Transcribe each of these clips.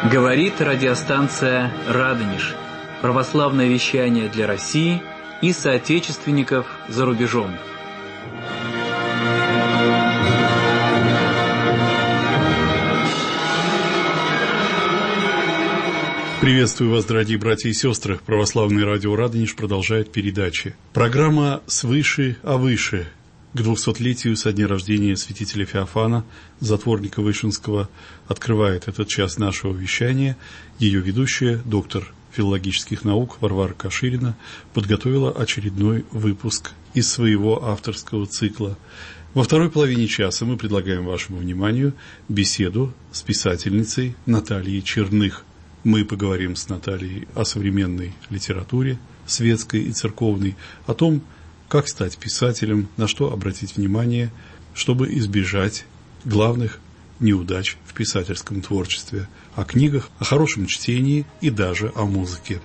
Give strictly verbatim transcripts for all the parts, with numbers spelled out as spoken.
Говорит радиостанция «Радонеж». Православное вещание для России и соотечественников за рубежом. Приветствую вас, дорогие братья и сестры. Православное радио «Радонеж» продолжает передачи. Программа «Свыше, а выше» к двухсотлетию со дня рождения святителя Феофана, затворника Вышинского, открывает этот час нашего вещания. Ее ведущая, доктор филологических наук Варвара Каширина, подготовила очередной выпуск из своего авторского цикла. Во второй половине часа мы предлагаем вашему вниманию беседу с писательницей Натальей Черных. Мы поговорим с Натальей о современной литературе, светской и церковной, о том, как стать писателем, на что обратить внимание, чтобы избежать главных неудач в писательском творчестве, о книгах, о хорошем чтении и даже о музыке.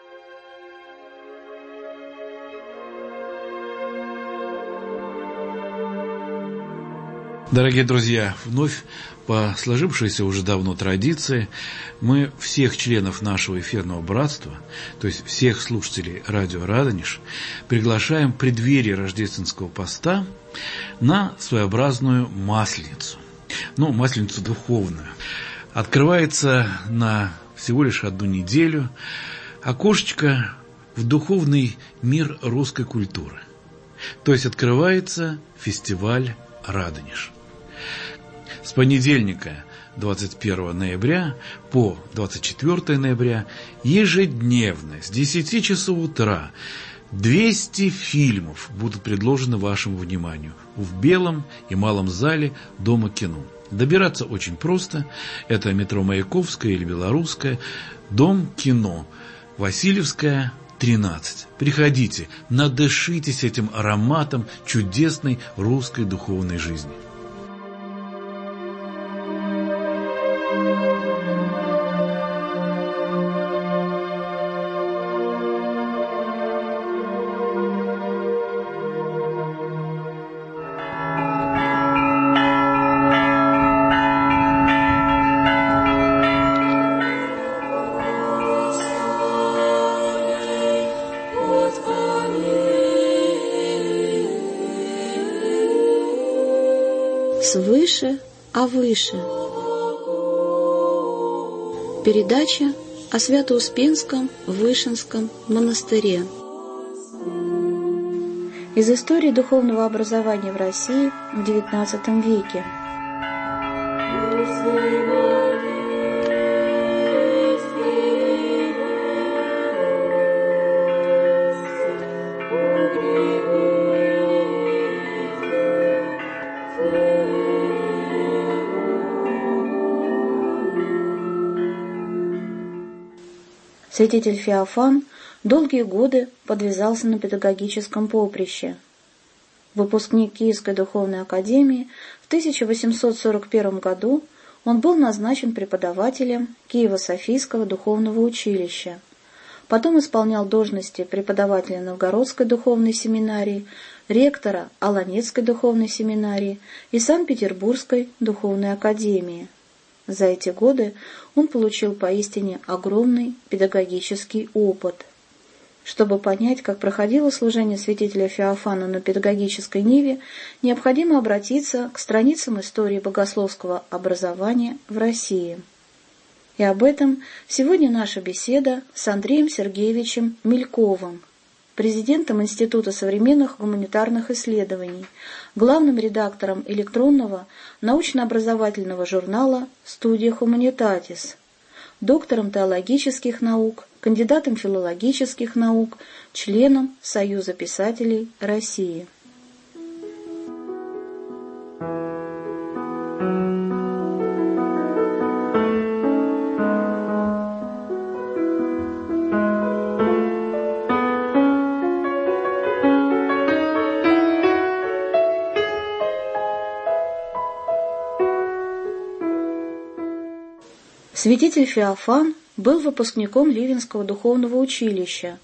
Дорогие друзья, вновь по сложившейся уже давно традиции мы всех членов нашего эфирного братства, то есть всех слушателей радио «Радонеж», приглашаем в преддверии рождественского поста на своеобразную масленицу. Ну, масленицу духовную. Открывается на всего лишь одну неделю окошечко в духовный мир русской культуры. То есть открывается фестиваль «Радонеж». С понедельника, двадцать первого ноября, по двадцать четвёртого ноября ежедневно с десяти часов утра двести фильмов будут предложены вашему вниманию в Белом и Малом зале Дома кино. Добираться очень просто. Это метро Маяковская или Белорусская, Дом кино, Васильевская, тринадцать. Приходите, надышитесь этим ароматом чудесной русской духовной жизни. Свыше, а выше. Передача о Свято-Успенском Вышинском монастыре. Из истории духовного образования в России в девятнадцатом веке. Святитель Феофан долгие годы подвязался на педагогическом поприще. Выпускник Киевской духовной академии, в тысяча восемьсот сорок первом году он был назначен преподавателем Киево-Софийского духовного училища. Потом исполнял должности преподавателя Новгородской духовной семинарии, ректора Аланецкой духовной семинарии и Санкт-Петербургской духовной академии. За эти годы он получил поистине огромный педагогический опыт. Чтобы понять, как проходило служение святителя Феофана на педагогической ниве, необходимо обратиться к страницам истории богословского образования в России. И об этом сегодня наша беседа с Андреем Сергеевичем Мельковым, президентом Института современных гуманитарных исследований, главным редактором электронного научно-образовательного журнала «Студия Хуманитатис», доктором теологических наук, кандидатом филологических наук, членом Союза писателей России. Святитель Феофан был выпускником Ливенского духовного училища,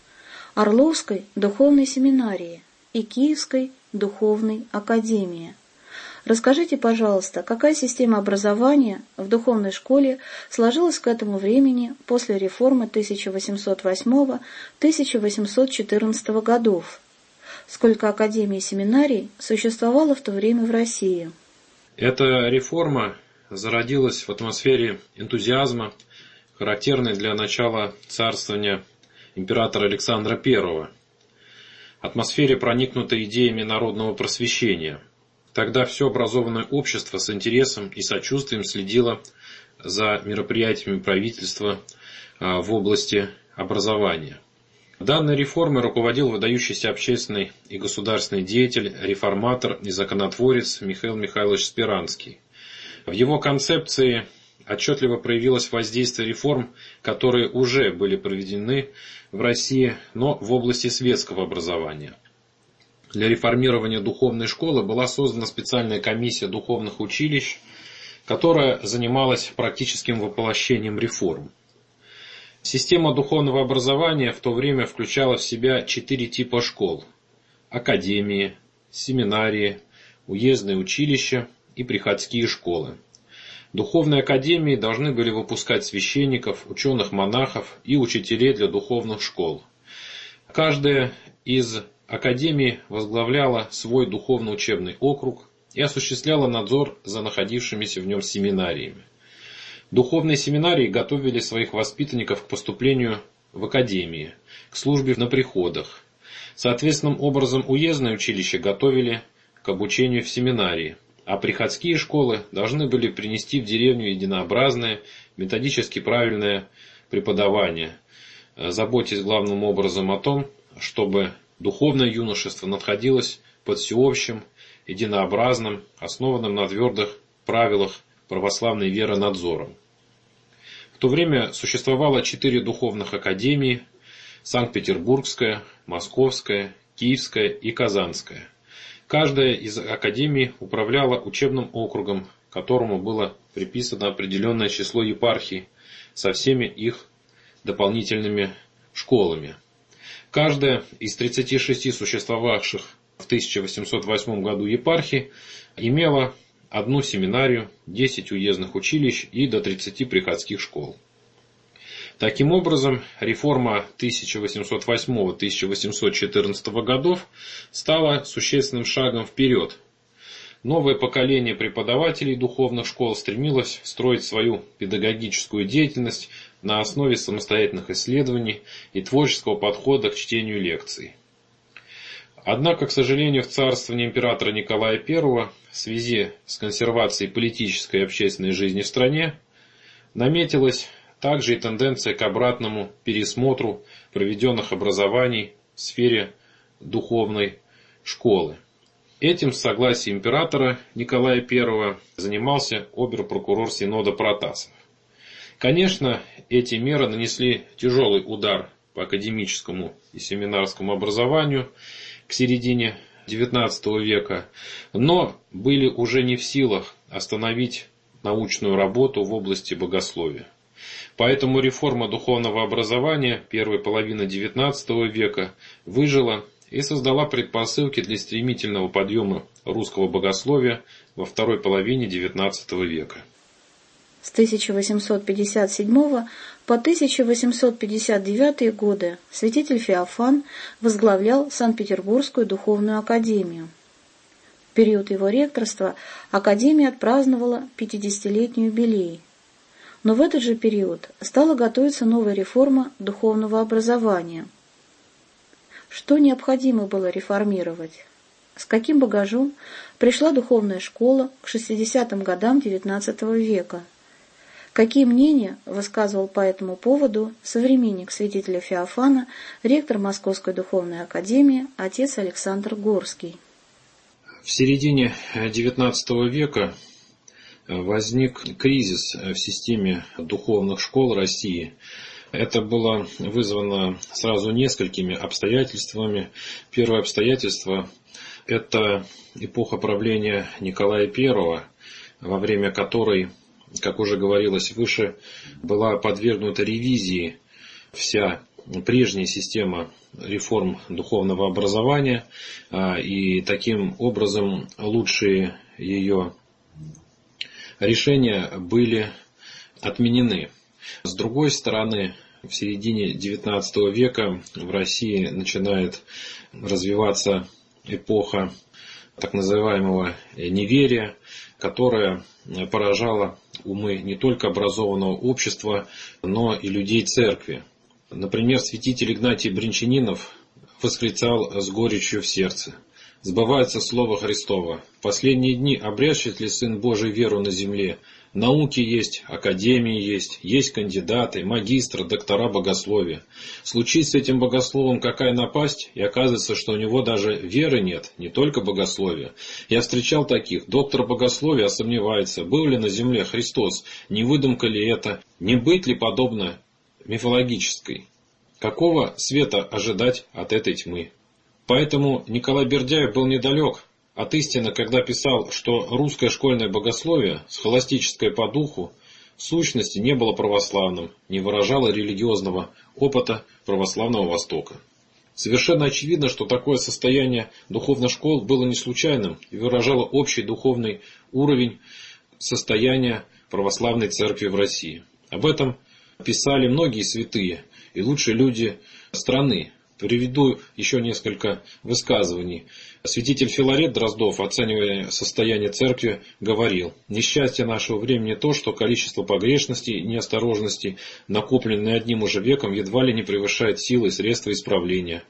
Орловской духовной семинарии и Киевской духовной академии. Расскажите, пожалуйста, какая система образования в духовной школе сложилась к этому времени после реформы тысяча восемьсот восьмого — тысяча восемьсот четырнадцатого годов? Сколько академий и семинарий существовало в то время в России? Эта реформа зародилась в атмосфере энтузиазма, характерной для начала царствования императора Александра Первого, атмосфере, проникнутой идеями народного просвещения. Тогда все образованное общество с интересом и сочувствием следило за мероприятиями правительства в области образования. Данной реформой руководил выдающийся общественный и государственный деятель, реформатор и законотворец Михаил Михайлович Спиранский. В его концепции отчетливо проявилось воздействие реформ, которые уже были проведены в России, но в области светского образования. Для реформирования духовной школы была создана специальная комиссия духовных училищ, которая занималась практическим воплощением реформ. Система духовного образования в то время включала в себя четыре типа школ: академии, семинарии, уездные училища и приходские школы. Духовные академии должны были выпускать священников, ученых-монахов и учителей для духовных школ. Каждая из академий возглавляла свой духовно-учебный округ и осуществляла надзор за находившимися в нем семинариями. Духовные семинарии готовили своих воспитанников к поступлению в академии, к службе на приходах. Соответственным образом уездные училища готовили к обучению в семинарии, а приходские школы должны были принести в деревню единообразное, методически правильное преподавание, заботясь главным образом о том, чтобы духовное юношество находилось под всеобщим, единообразным, основанным на твердых правилах православной веры надзором. В то время существовало четыре духовных академии: Санкт-Петербургская, Московская, Киевская и Казанская. Каждая из академий управляла учебным округом, которому было приписано определенное число епархий со всеми их дополнительными школами. Каждая из тридцати шести существовавших в тысяча восемьсот восьмом году епархий имела одну семинарию, десять уездных училищ и до тридцати приходских школ. Таким образом, реформа тысяча восемьсот восьмого — тысяча восемьсот четырнадцатого годов стала существенным шагом вперед. Новое поколение преподавателей духовных школ стремилось строить свою педагогическую деятельность на основе самостоятельных исследований и творческого подхода к чтению лекций. Однако, к сожалению, в царствовании императора Николая Первого в связи с консервацией политической и общественной жизни в стране наметилась также и тенденция к обратному пересмотру проведенных образований в сфере духовной школы. Этим, с согласия императора Николая Первого, занимался обер-прокурор Синода Протасов. Конечно, эти меры нанесли тяжелый удар по академическому и семинарскому образованию к середине девятнадцатого века, но были уже не в силах остановить научную работу в области богословия. Поэтому реформа духовного образования первой половины девятнадцатого века выжила и создала предпосылки для стремительного подъема русского богословия во второй половине девятнадцатого века. С тысяча восемьсот пятьдесят седьмого по тысяча восемьсот пятьдесят девятый годы святитель Феофан возглавлял Санкт-Петербургскую духовную академию. В период его ректорства академия отпраздновала пятидесятилетний юбилей. Но в этот же период стала готовиться новая реформа духовного образования. Что необходимо было реформировать? С каким багажом пришла духовная школа к шестидесятым годам девятнадцатого века? Какие мнения высказывал по этому поводу современник святителя Феофана, ректор Московской духовной академии, отец Александр Горский? В середине девятнадцатого века возник кризис в системе духовных школ России. Это было вызвано сразу несколькими обстоятельствами. Первое обстоятельство – это эпоха правления Николая Первого, во время которой, как уже говорилось выше, была подвергнута ревизии вся прежняя система реформ духовного образования, и таким образом лучшие ее решения были отменены. С другой стороны, в середине девятнадцатого века в России начинает развиваться эпоха так называемого неверия, которая поражала умы не только образованного общества, но и людей церкви. Например, святитель Игнатий Бринчанинов восклицал с горечью в сердце: «Сбывается слово Христово. В последние дни обрящет ли Сын Божий веру на земле? Науки есть, академии есть, есть кандидаты, магистры, доктора богословия. Случится с этим богословом какая напасть, и оказывается, что у него даже веры нет, не только богословия. Я встречал таких. Доктор богословия сомневается, был ли на земле Христос, не выдумка ли это, не быть ли подобно мифологической. Какого света ожидать от этой тьмы?» Поэтому Николай Бердяев был недалек от истины, когда писал, что русское школьное богословие, схоластическое по духу, в сущности не было православным, не выражало религиозного опыта православного Востока. Совершенно очевидно, что такое состояние духовных школ было не случайным и выражало общий духовный уровень состояния православной церкви в России. Об этом писали многие святые и лучшие люди страны. Приведу еще несколько высказываний. Святитель Филарет Дроздов, оценивая состояние церкви, говорил: «Несчастье нашего времени то, что количество погрешностей и неосторожностей, накопленные одним уже веком, едва ли не превышает силы и средства исправления».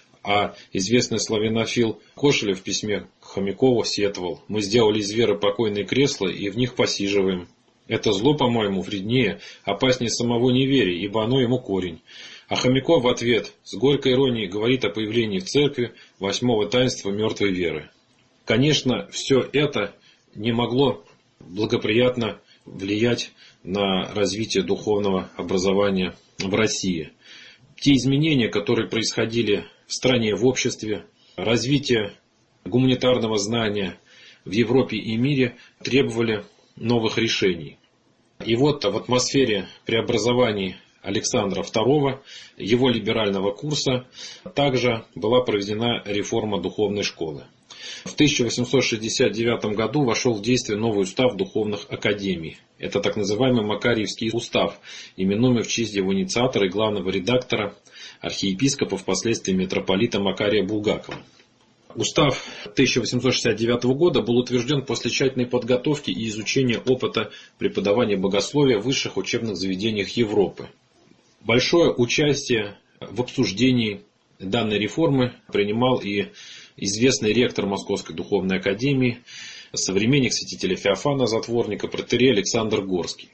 А известный славянофил Кошелев в письме к Хомякову сетовал: «Мы сделали из веры покойные кресла и в них посиживаем. Это зло, по-моему, вреднее, опаснее самого неверия, ибо оно ему корень». А Хомяков в ответ с горькой иронией говорит о появлении в церкви восьмого таинства мертвой веры. Конечно, все это не могло благоприятно влиять на развитие духовного образования в России. Те изменения, которые происходили в стране, в обществе, развитие гуманитарного знания в Европе и мире требовали новых решений. И вот в атмосфере преобразований Александра второго, его либерального курса, также была проведена реформа духовной школы. В тысяча восемьсот шестьдесят девятом году вошел в действие новый устав духовных академий. Это так называемый Макарьевский устав, именуемый в честь его инициатора и главного редактора, архиепископа, впоследствии митрополита Макария Булгакова. Устав тысяча восемьсот шестьдесят девятого года был утвержден после тщательной подготовки и изучения опыта преподавания богословия в высших учебных заведениях Европы. Большое участие в обсуждении данной реформы принимал и известный ректор Московской духовной академии, современник святителя Феофана Затворника, протоиерей Александр Горский.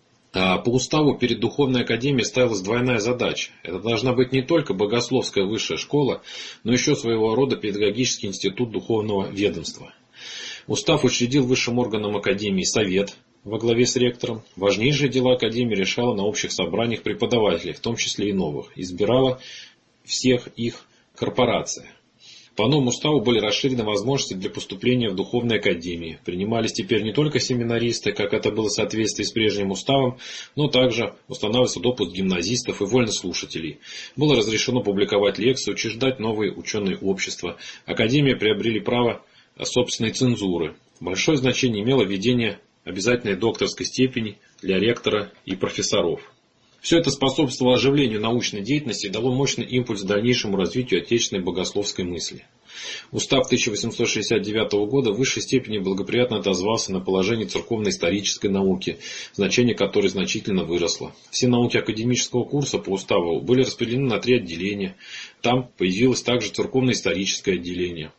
По уставу перед духовной академией ставилась двойная задача. Это должна быть не только богословская высшая школа, но еще своего рода педагогический институт духовного ведомства. Устав учредил высшим органам академии совет во главе с ректором. Важнейшие дела академии решала на общих собраниях преподавателей, в том числе и новых. Избирала всех их корпорация. По новому уставу были расширены возможности для поступления в духовные академии. Принимались теперь не только семинаристы, как это было в соответствии с прежним уставом, но также устанавливался допуск гимназистов и вольнослушателей. Было разрешено публиковать лекции, учреждать новые ученые общества. Академии приобрели право собственной цензуры. Большое значение имело введение обязательной докторской степени для ректора и профессоров. Все это способствовало оживлению научной деятельности и дало мощный импульс дальнейшему развитию отечественной богословской мысли. Устав тысяча восемьсот шестьдесят девятого года в высшей степени благоприятно отозвался на положение церковно-исторической науки, значение которой значительно выросло. Все науки академического курса по уставу были распределены на три отделения. Там появилось также церковно-историческое отделение.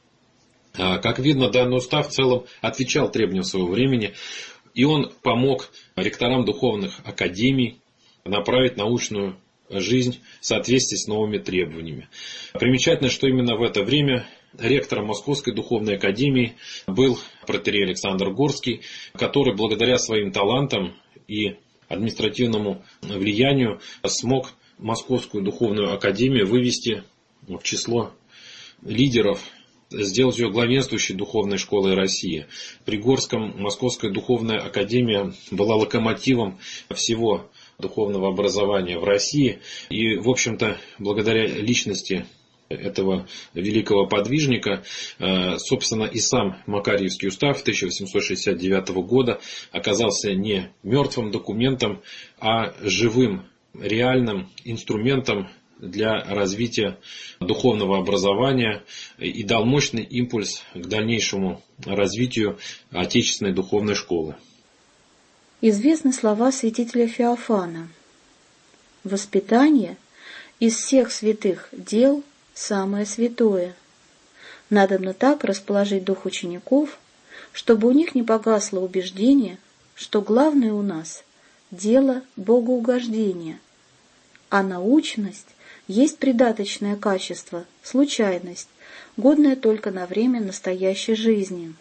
Как видно, данный устав в целом отвечал требованиям своего времени, и он помог ректорам духовных академий направить научную жизнь в соответствии с новыми требованиями. Примечательно, что именно в это время ректором Московской духовной академии был протоиерей Александр Горский, который благодаря своим талантам и административному влиянию смог Московскую духовную академию вывести в число лидеров, сделать ее главенствующей духовной школой России. При Горском Московская духовная академия была локомотивом всего духовного образования в России. И, в общем-то, благодаря личности этого великого подвижника. Собственно, и сам Макарьевский устав тысяча восемьсот шестьдесят девятого года оказался не мертвым документом, а живым, реальным инструментом для развития духовного образования и дал мощный импульс к дальнейшему развитию отечественной духовной школы. Известны слова святителя Феофана: «Воспитание из всех святых дел самое святое. Надобно так расположить дух учеников, чтобы у них не погасло убеждение, что главное у нас – дело богоугождения, а научность есть придаточное качество, случайность, годная только на время настоящей жизни.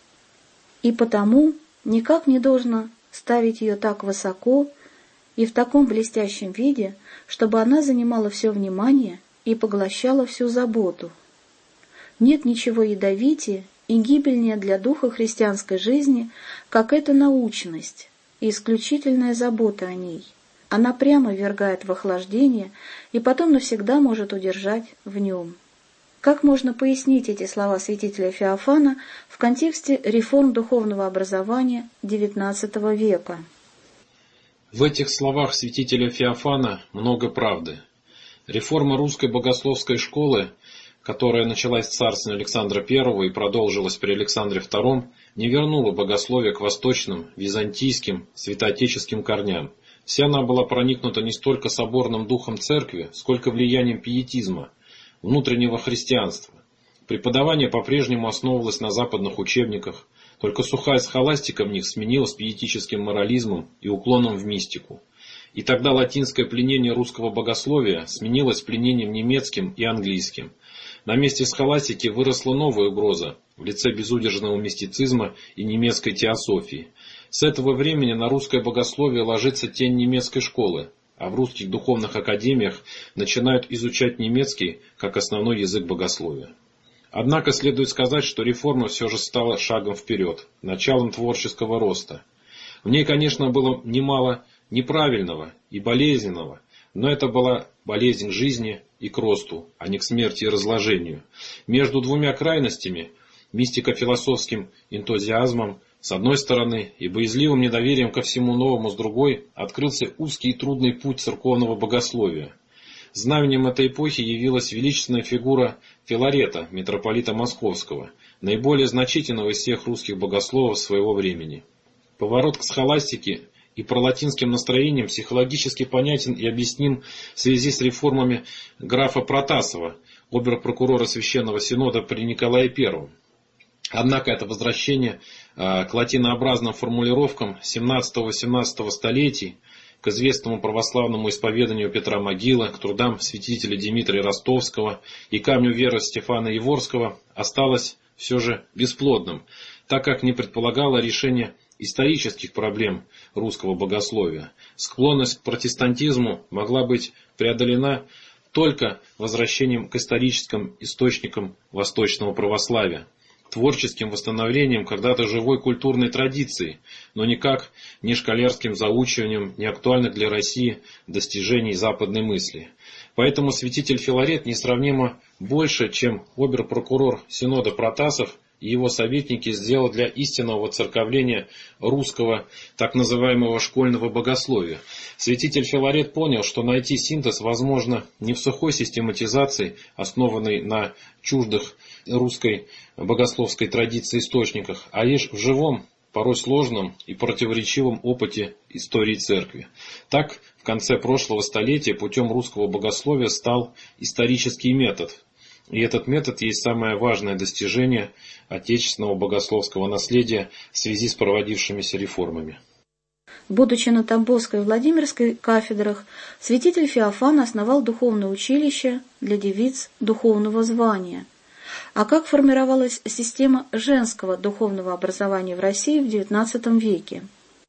И потому никак не должно ставить ее так высоко и в таком блестящем виде, чтобы она занимала все внимание и поглощала всю заботу. Нет ничего ядовитее и гибельнее для духа христианской жизни, как эта научность и исключительная забота о ней. Она прямо ввергает в охлаждение и потом навсегда может удержать в нем». Как можно пояснить эти слова святителя Феофана в контексте реформ духовного образования девятнадцатого века? В этих словах святителя Феофана много правды. Реформа русской богословской школы, которая началась в царстве Александра Первого и продолжилась при Александре Втором, не вернула богословие к восточным, византийским, святоотеческим корням. Вся она была проникнута не столько соборным духом церкви, сколько влиянием пиетизма, внутреннего христианства. Преподавание по-прежнему основывалось на западных учебниках, только сухая схоластика в них сменилась пиетическим морализмом и уклоном в мистику. И тогда латинское пленение русского богословия сменилось пленением немецким и английским. На месте схоластики выросла новая угроза в лице безудержного мистицизма и немецкой теософии. С этого времени на русское богословие ложится тень немецкой школы, а в русских духовных академиях начинают изучать немецкий как основной язык богословия. Однако следует сказать, что реформа все же стала шагом вперед, началом творческого роста. В ней, конечно, было немало неправильного и болезненного, но это была болезнь к жизни и к росту, а не к смерти и разложению. Между двумя крайностями, мистико-философским энтузиазмом с одной стороны и боязливым недоверием ко всему новому с другой, открылся узкий и трудный путь церковного богословия. Знаменем этой эпохи явилась величественная фигура Филарета, митрополита Московского, наиболее значительного из всех русских богословов своего времени. Поворот к схоластике и пролатинским настроениям психологически понятен и объясним в связи с реформами графа Протасова, обер-прокурора Священного Синода при Николае Первом. Однако это возвращение э, к латинообразным формулировкам семнадцатого-восемнадцатого столетий, к известному православному исповеданию Петра Могилы, к трудам святителя Дмитрия Ростовского и камню веры Стефана Яворского осталось все же бесплодным, так как не предполагало решение исторических проблем русского богословия. Склонность к протестантизму могла быть преодолена только возвращением к историческим источникам восточного православия, творческим восстановлением когда-то живой культурной традиции, но никак не школярским заучиванием неактуальных для России достижений западной мысли. Поэтому святитель Филарет несравнимо больше, чем обер-прокурор Синода Протасов и его советники, сделал для истинного воцерковления русского так называемого школьного богословия. Святитель Филарет понял, что найти синтез возможно не в сухой систематизации, основанной на чуждых русской богословской традиции источниках, а лишь в живом, порой сложном и противоречивом опыте истории церкви. Так, в конце прошлого столетия путем русского богословия стал исторический метод. И этот метод есть самое важное достижение отечественного богословского наследия в связи с проводившимися реформами. Будучи на Тамбовской и Владимирской кафедрах, святитель Феофан основал духовное училище для девиц духовного звания. А как формировалась система женского духовного образования в России в девятнадцатом веке?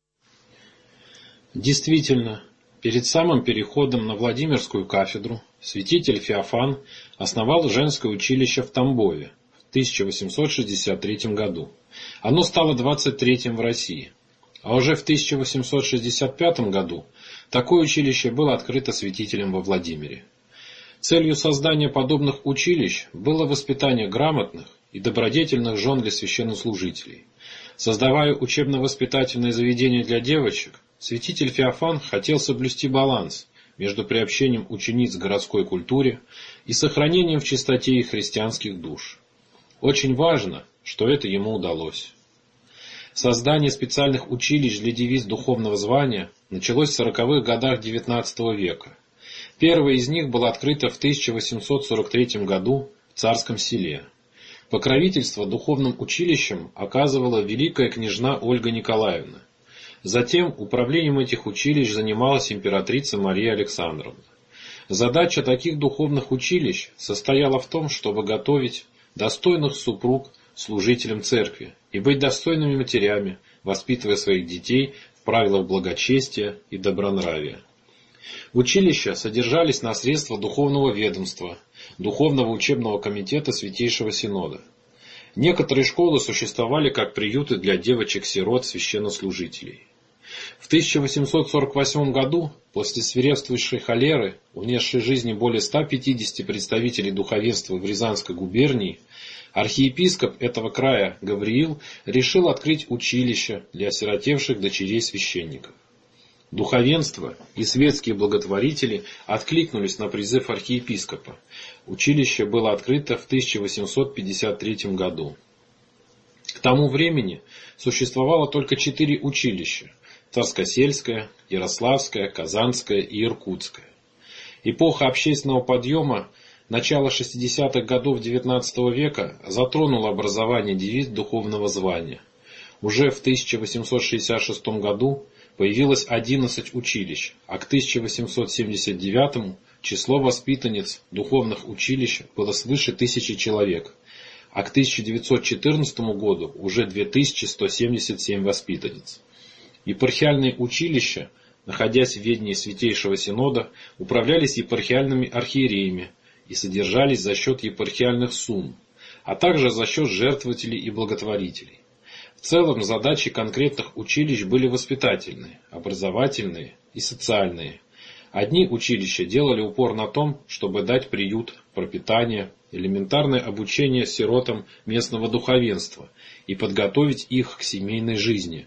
Действительно, перед самым переходом на Владимирскую кафедру святитель Феофан основал женское училище в Тамбове в тысяча восемьсот шестьдесят третьем году. Оно стало двадцать третьим в России. А уже в тысяча восемьсот шестьдесят пятом году такое училище было открыто святителем во Владимире. Целью создания подобных училищ было воспитание грамотных и добродетельных жен для священнослужителей. Создавая учебно-воспитательные заведения для девочек, святитель Феофан хотел соблюсти баланс между приобщением учениц к городской культуре и сохранением в чистоте их христианских душ. Очень важно, что это ему удалось. Создание специальных училищ для девиц духовного звания началось в сороковых годах девятнадцатого века. Первое из них было открыто в тысяча восемьсот сорок третьем году в Царском Селе. Покровительство духовным училищам оказывала великая княжна Ольга Николаевна. Затем управлением этих училищ занималась императрица Мария Александровна. Задача таких духовных училищ состояла в том, чтобы готовить достойных супруг служителям церкви и быть достойными матерями, воспитывая своих детей в правилах благочестия и добронравия. Училища содержались на средства духовного ведомства, Духовного учебного комитета Святейшего Синода. Некоторые школы существовали как приюты для девочек-сирот священнослужителей. В тысяча восемьсот сорок восьмом году, после свирепствующей холеры, унесшей жизни более ста пятидесяти представителей духовенства в Рязанской губернии, архиепископ этого края Гавриил решил открыть училище для осиротевших дочерей священников. Духовенство и светские благотворители откликнулись на призыв архиепископа. Училище было открыто в тысяча восемьсот пятьдесят третьем году. К тому времени существовало только четыре училища: Царскосельское, Ярославское, Казанское и Иркутское. Эпоха общественного подъема начала шестидесятых годов девятнадцатого века затронула образование девиц духовного звания. Уже в тысяча восемьсот шестьдесят шестом году появилось одиннадцать училищ, а к тысяча восемьсот семьдесят девятому число воспитанниц духовных училищ было свыше тысячи человек, а к тысяча девятьсот четырнадцатому году уже две тысячи сто семьдесят семь воспитанниц. Епархиальные училища, находясь в ведении Святейшего Синода, управлялись епархиальными архиереями и содержались за счет епархиальных сумм, а также за счет жертвователей и благотворителей. В целом задачи конкретных училищ были воспитательные, образовательные и социальные. Одни училища делали упор на том, чтобы дать приют, пропитание, элементарное обучение сиротам местного духовенства и подготовить их к семейной жизни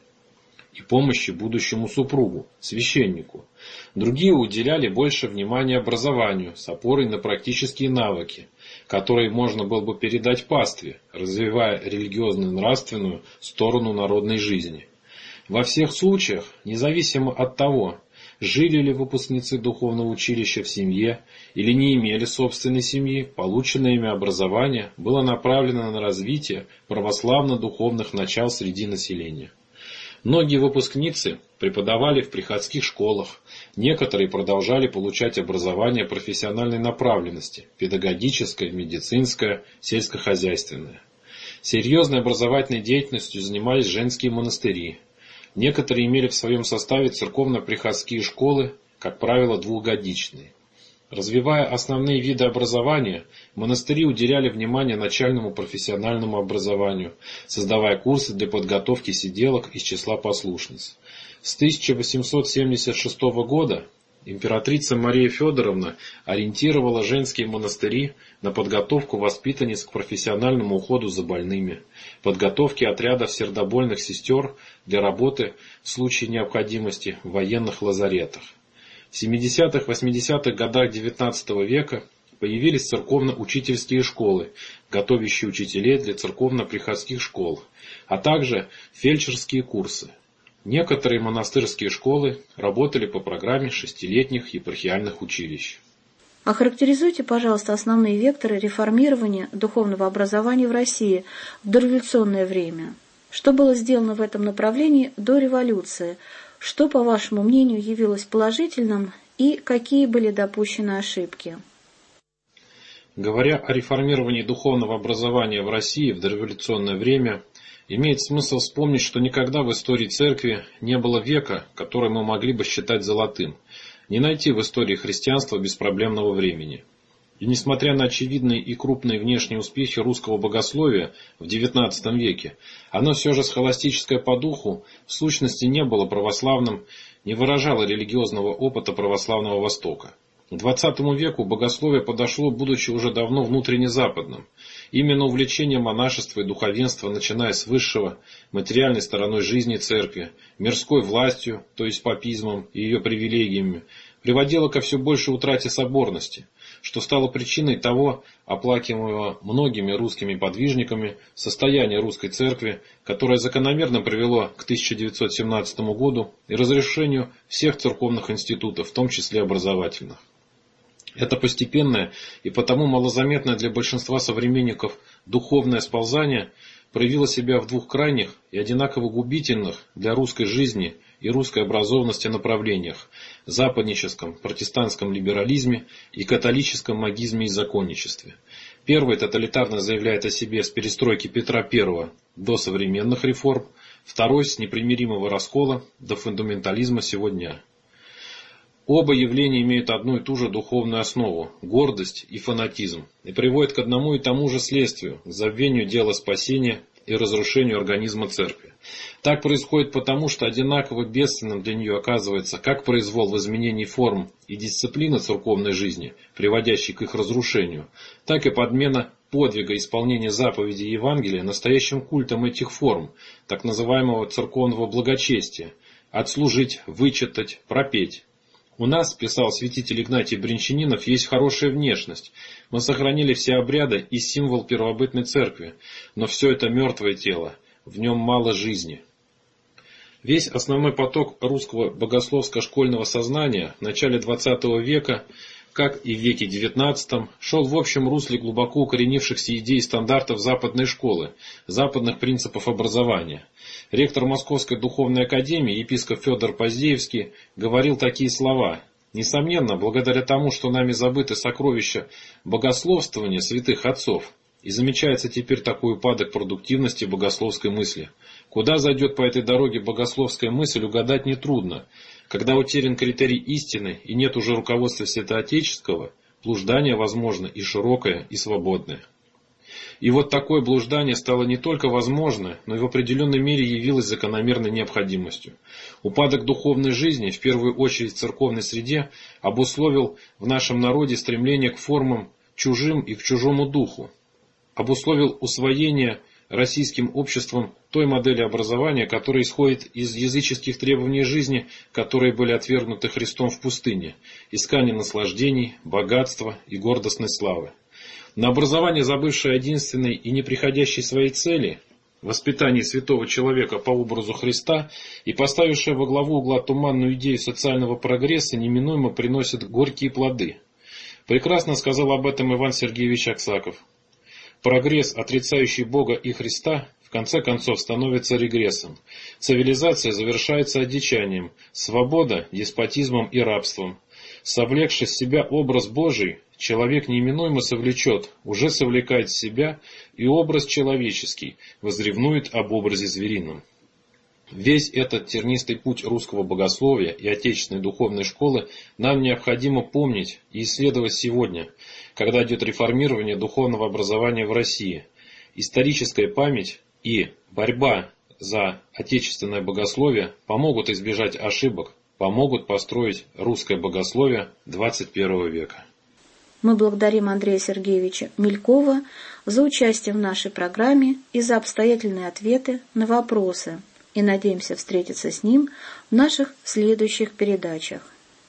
и помощи будущему супругу, священнику. Другие уделяли больше внимания образованию с опорой на практические навыки, которые можно было бы передать пастве, развивая религиозно-нравственную сторону народной жизни. Во всех случаях, независимо от того, жили ли выпускницы духовного училища в семье или не имели собственной семьи, полученное ими образование было направлено на развитие православно-духовных начал среди населения. Многие выпускницы преподавали в приходских школах, некоторые продолжали получать образование профессиональной направленности – педагогическое, медицинское, сельскохозяйственное. Серьезной образовательной деятельностью занимались женские монастыри. Некоторые имели в своем составе церковно-приходские школы, как правило, двухгодичные. Развивая основные виды образования, монастыри уделяли внимание начальному профессиональному образованию, создавая курсы для подготовки сиделок из числа послушниц. С тысяча восемьсот семьдесят шестого года императрица Мария Федоровна ориентировала женские монастыри на подготовку воспитанниц к профессиональному уходу за больными, подготовке отрядов сердобольных сестер для работы в случае необходимости в военных лазаретах. В семидесятых-восьмидесятых годах девятнадцатого века появились церковно-учительские школы, готовящие учителей для церковно-приходских школ, а также фельдшерские курсы. Некоторые монастырские школы работали по программе шестилетних епархиальных училищ. Охарактеризуйте, пожалуйста, основные векторы реформирования духовного образования в России в дореволюционное время. Что было сделано в этом направлении до революции? Что, по вашему мнению, явилось положительным и какие были допущены ошибки? Говоря о реформировании духовного образования в России в дореволюционное время, имеет смысл вспомнить, что никогда в истории церкви не было века, который мы могли бы считать золотым, не найти в истории христианства беспроблемного времени. И несмотря на очевидные и крупные внешние успехи русского богословия в девятнадцатом веке, оно все же схоластическое по духу в сущности не было православным, не выражало религиозного опыта православного Востока. К двадцатому веку богословие подошло, будучи уже давно внутренне западным. Именно увлечение монашества и духовенства, начиная с высшего, материальной стороной жизни церкви, мирской властью, то есть папизмом и ее привилегиями, приводило ко все большей утрате соборности, что стало причиной того, оплакиваемого многими русскими подвижниками, состояния русской церкви, которое закономерно привело к тысяча девятьсот семнадцатому году и разрушению всех церковных институтов, в том числе образовательных. Это постепенное и потому малозаметное для большинства современников духовное сползание проявило себя в двух крайних и одинаково губительных для русской жизни и русской образованности направлениях – западническом, протестантском либерализме и католическом магизме и законничестве. Первый тоталитарно заявляет о себе с перестройки Петра Первого до современных реформ, второй – с непримиримого раскола до фундаментализма сего дня. Оба явления имеют одну и ту же духовную основу – гордость и фанатизм, и приводят к одному и тому же следствию – к забвению дела спасения и разрушению организма церкви. Так происходит потому, что одинаково бедственным для нее оказывается как произвол в изменении форм и дисциплины церковной жизни, приводящей к их разрушению, так и подмена подвига исполнения заповедей Евангелия настоящим культом этих форм, так называемого церковного благочестия – отслужить, вычитать, пропеть. У нас, писал святитель Игнатий Бринчанинов, есть хорошая внешность. Мы сохранили все обряды и символ первобытной церкви, но все это мертвое тело, в нем мало жизни. Весь основной поток русского богословско-школьного сознания в начале двадцатого века, как и в веке девятнадцатом, шел в общем русле глубоко укоренившихся идей и стандартов западной школы, западных принципов образования. Ректор Московской духовной академии, епископ Федор Поздеевский, говорил такие слова: «Несомненно, благодаря тому, что нами забыты сокровища богословствования святых отцов, и замечается теперь такой упадок продуктивности богословской мысли. Куда зайдет по этой дороге богословская мысль, угадать нетрудно. Когда утерян критерий истины и нет уже руководства святоотеческого, блуждание возможно и широкое, и свободное». И вот такое блуждание стало не только возможно, но и в определенной мере явилось закономерной необходимостью. Упадок духовной жизни, в первую очередь в церковной среде, обусловил в нашем народе стремление к формам чужим и к чужому духу, обусловил усвоение российским обществом той модели образования, которая исходит из языческих требований жизни, которые были отвергнуты Христом в пустыне, искание наслаждений, богатства и гордостной славы. На образование, забывшее единственной и неприходящей своей цели, воспитание святого человека по образу Христа и поставившее во главу угла туманную идею социального прогресса, неминуемо приносит горькие плоды. Прекрасно сказал об этом Иван Сергеевич Аксаков. Прогресс, отрицающий Бога и Христа, в конце концов становится регрессом. Цивилизация завершается одичанием, свобода – деспотизмом и рабством. Совлекши в себя образ Божий, человек неименуемо совлечет, уже совлекает в себя и образ человеческий, возревнует об образе зверином. Весь этот тернистый путь русского богословия и отечественной духовной школы нам необходимо помнить и исследовать сегодня, когда идет реформирование духовного образования в России. Историческая память и борьба за отечественное богословие помогут избежать ошибок, помогут построить русское богословие двадцать первого века. Мы благодарим Андрея Сергеевича Мелькова за участие в нашей программе и за обстоятельные ответы на вопросы, и надеемся встретиться с ним в наших следующих передачах.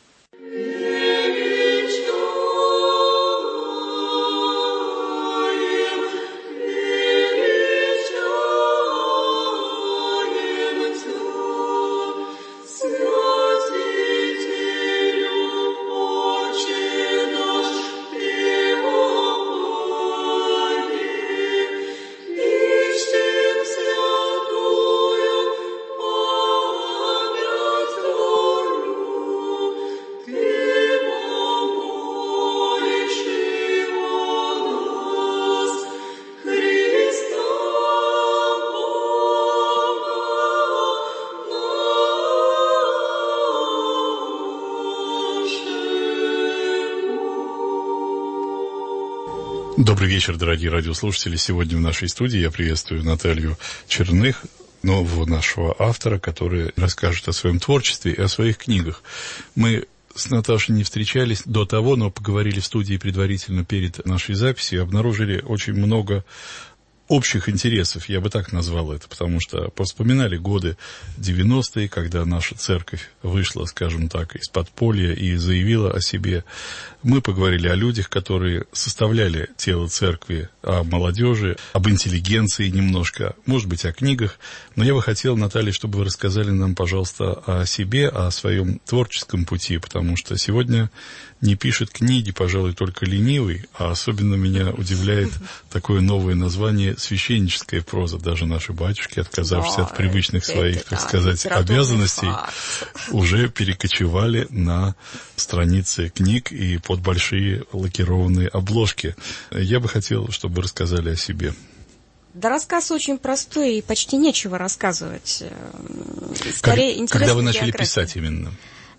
Добрый вечер, дорогие радиослушатели. Сегодня в нашей студии я приветствую Наталью Черных, нового нашего автора, который расскажет о своем творчестве и о своих книгах. Мы с Наташей не встречались до того, но поговорили в студии предварительно перед нашей записью и обнаружили очень много общих интересов, я бы так назвал это, потому что вспоминали годы девяностые, когда наша церковь вышла, скажем так, из подполья и заявила о себе. Мы поговорили о людях, которые составляли тело церкви, о молодежи, об интеллигенции немножко, может быть, о книгах. Но я бы хотел, Наталья, чтобы вы рассказали нам, пожалуйста, о себе, о своем творческом пути, потому что сегодня не пишет книги, пожалуй, только ленивый, а особенно меня удивляет такое новое название «священническая проза». Даже наши батюшки, отказавшись от привычных своих, так сказать, обязанностей, уже перекочевали на страницы книг и под большие лакированные обложки. Я бы хотел, чтобы вы рассказали о себе. Да, рассказ очень простой, и почти нечего рассказывать. Скорее, как, когда вы начали биография. Писать именно?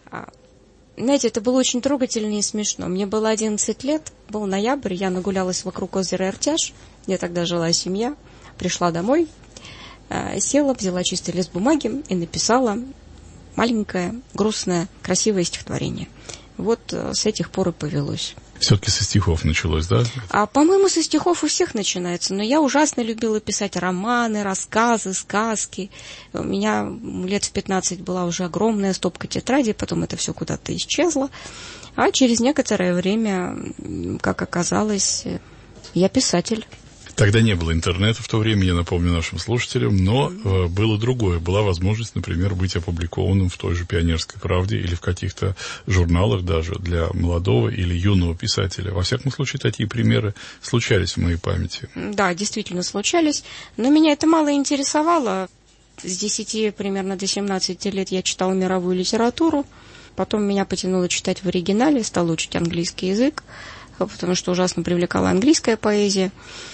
Знаете, это было очень трогательно и смешно. Мне было одиннадцать лет, был ноябрь, я нагулялась вокруг озера Иртяж, где тогда жила семья, пришла домой, села, взяла чистый лист бумаги и написала маленькое, грустное, красивое стихотворение. Вот с этих пор и повелось. Все-таки со стихов началось, да? А, по-моему, со стихов у всех начинается. Но я ужасно любила писать романы, рассказы, сказки. У меня лет в пятнадцать была уже огромная стопка тетрадей, потом это все куда-то исчезло. А через некоторое время, как оказалось, я писатель. Тогда не было интернета в то время, я напомню нашим слушателям, но э, было другое. Была возможность, например, быть опубликованным в той же «Пионерской правде» или в каких-то журналах даже для молодого или юного писателя. Во всяком случае, такие примеры случались в моей памяти. Да, действительно случались, но меня это мало интересовало. С десяти примерно до семнадцати лет я читала мировую литературу, потом меня потянуло читать в оригинале, стала учить английский язык, потому что ужасно привлекала английская поэзия.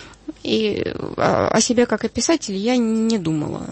И о себе как о писателе я не думала.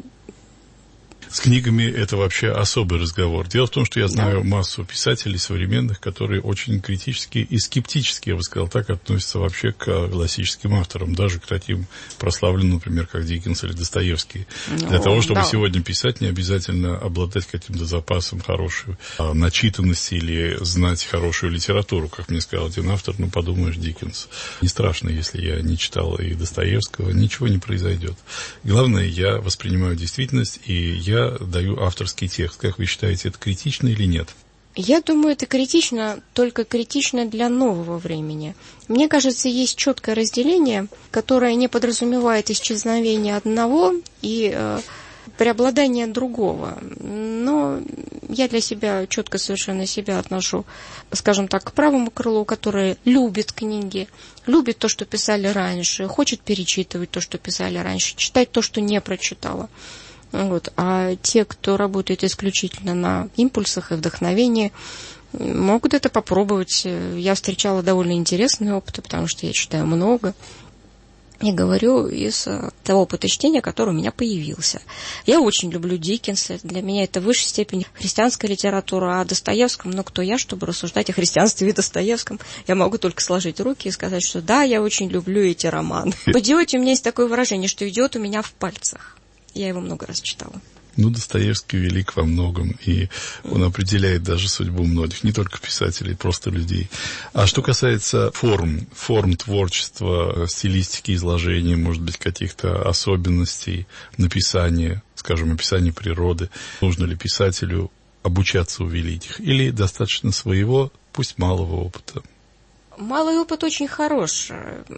С книгами это вообще особый разговор. Дело в том, что я знаю да. массу писателей современных, которые очень критически и скептически, я бы сказал так, относятся вообще к классическим авторам, даже к таким прославленным, например, как Диккенс или Достоевский. Ну, Для того, чтобы да. сегодня писать, не обязательно обладать каким-то запасом хорошей а, начитанности или знать хорошую литературу, как мне сказал один автор, ну, подумаешь, Диккенс. Не страшно, если я не читал и Достоевского, ничего не произойдет. Главное, я воспринимаю действительность, и я Я даю авторский текст. Как вы считаете, это критично или нет? Я думаю, это критично, только критично для нового времени. Мне кажется, есть четкое разделение, которое не подразумевает исчезновение одного и э, преобладание другого. Но я для себя, четко совершенно себя отношу, скажем так, к правому крылу, которое любит книги, любит то, что писали раньше, хочет перечитывать то, что писали раньше, читать то, что не прочитала. Вот. А те, кто работает исключительно на импульсах и вдохновении, могут это попробовать. Я встречала довольно интересные опыты, потому что я читаю много. И говорю из того опыта чтения, который у меня появился. Я очень люблю Диккенса. Для меня это в высшей степени христианская литература. А о Достоевском, ну кто я, чтобы рассуждать о христианстве и Достоевском? Я могу только сложить руки и сказать, что да, я очень люблю эти романы. В «Идиоте» у меня есть такое выражение, что идиот у меня в пальцах. Я его много раз читала. Ну, Достоевский велик во многом, и он определяет даже судьбу многих, не только писателей, просто людей. А что касается форм, форм творчества, стилистики изложения, может быть, каких-то особенностей написания, скажем, описания природы, нужно ли писателю обучаться у великих, или достаточно своего, пусть малого опыта? Малый опыт очень хорош.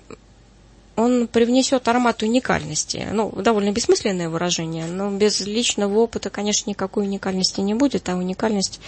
Он привнесет аромат уникальности. Ну, довольно бессмысленное выражение, но без личного опыта, конечно, никакой уникальности не будет, а уникальность,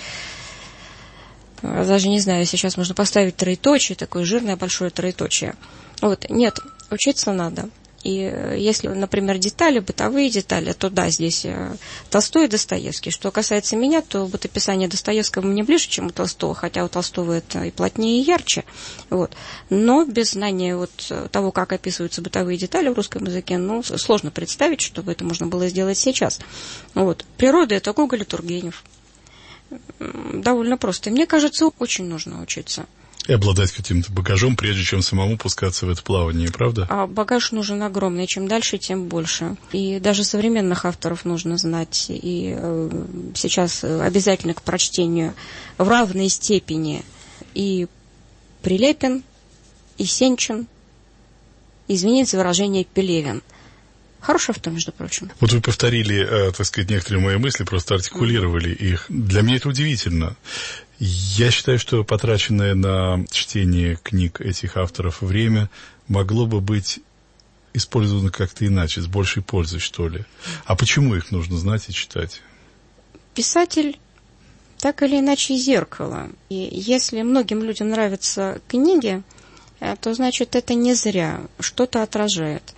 даже не знаю, сейчас можно поставить троеточие, такое жирное большое троеточие. Вот, нет, учиться надо. И если, например, детали, бытовые детали, то да, здесь Толстой и Достоевский. Что касается меня, то бытописание Достоевского мне ближе, чем у Толстого, хотя у Толстого это и плотнее, и ярче. Вот. Но без знания вот того, как описываются бытовые детали в русском языке, ну, сложно представить, чтобы это можно было сделать сейчас. Вот. Природа — это Гоголь и Тургенев. Довольно просто. И мне кажется, очень нужно учиться. и обладать каким-то багажом, прежде чем самому пускаться в это плавание, правда? А багаж нужен огромный. Чем дальше, тем больше. И даже современных авторов нужно знать. И э, сейчас обязательно к прочтению в равной степени и Прилепин, и Сенчин, извините за выражение, Пелевин. Хороший автор, между прочим. Вот вы повторили, э, так сказать, некоторые мои мысли, просто артикулировали их. Для меня это удивительно. Я считаю, что потраченное на чтение книг этих авторов время могло бы быть использовано как-то иначе, с большей пользой, что ли. А почему их нужно знать и читать? Писатель так или иначе зеркало. И если многим людям нравятся книги, то значит это не зря, что-то отражает.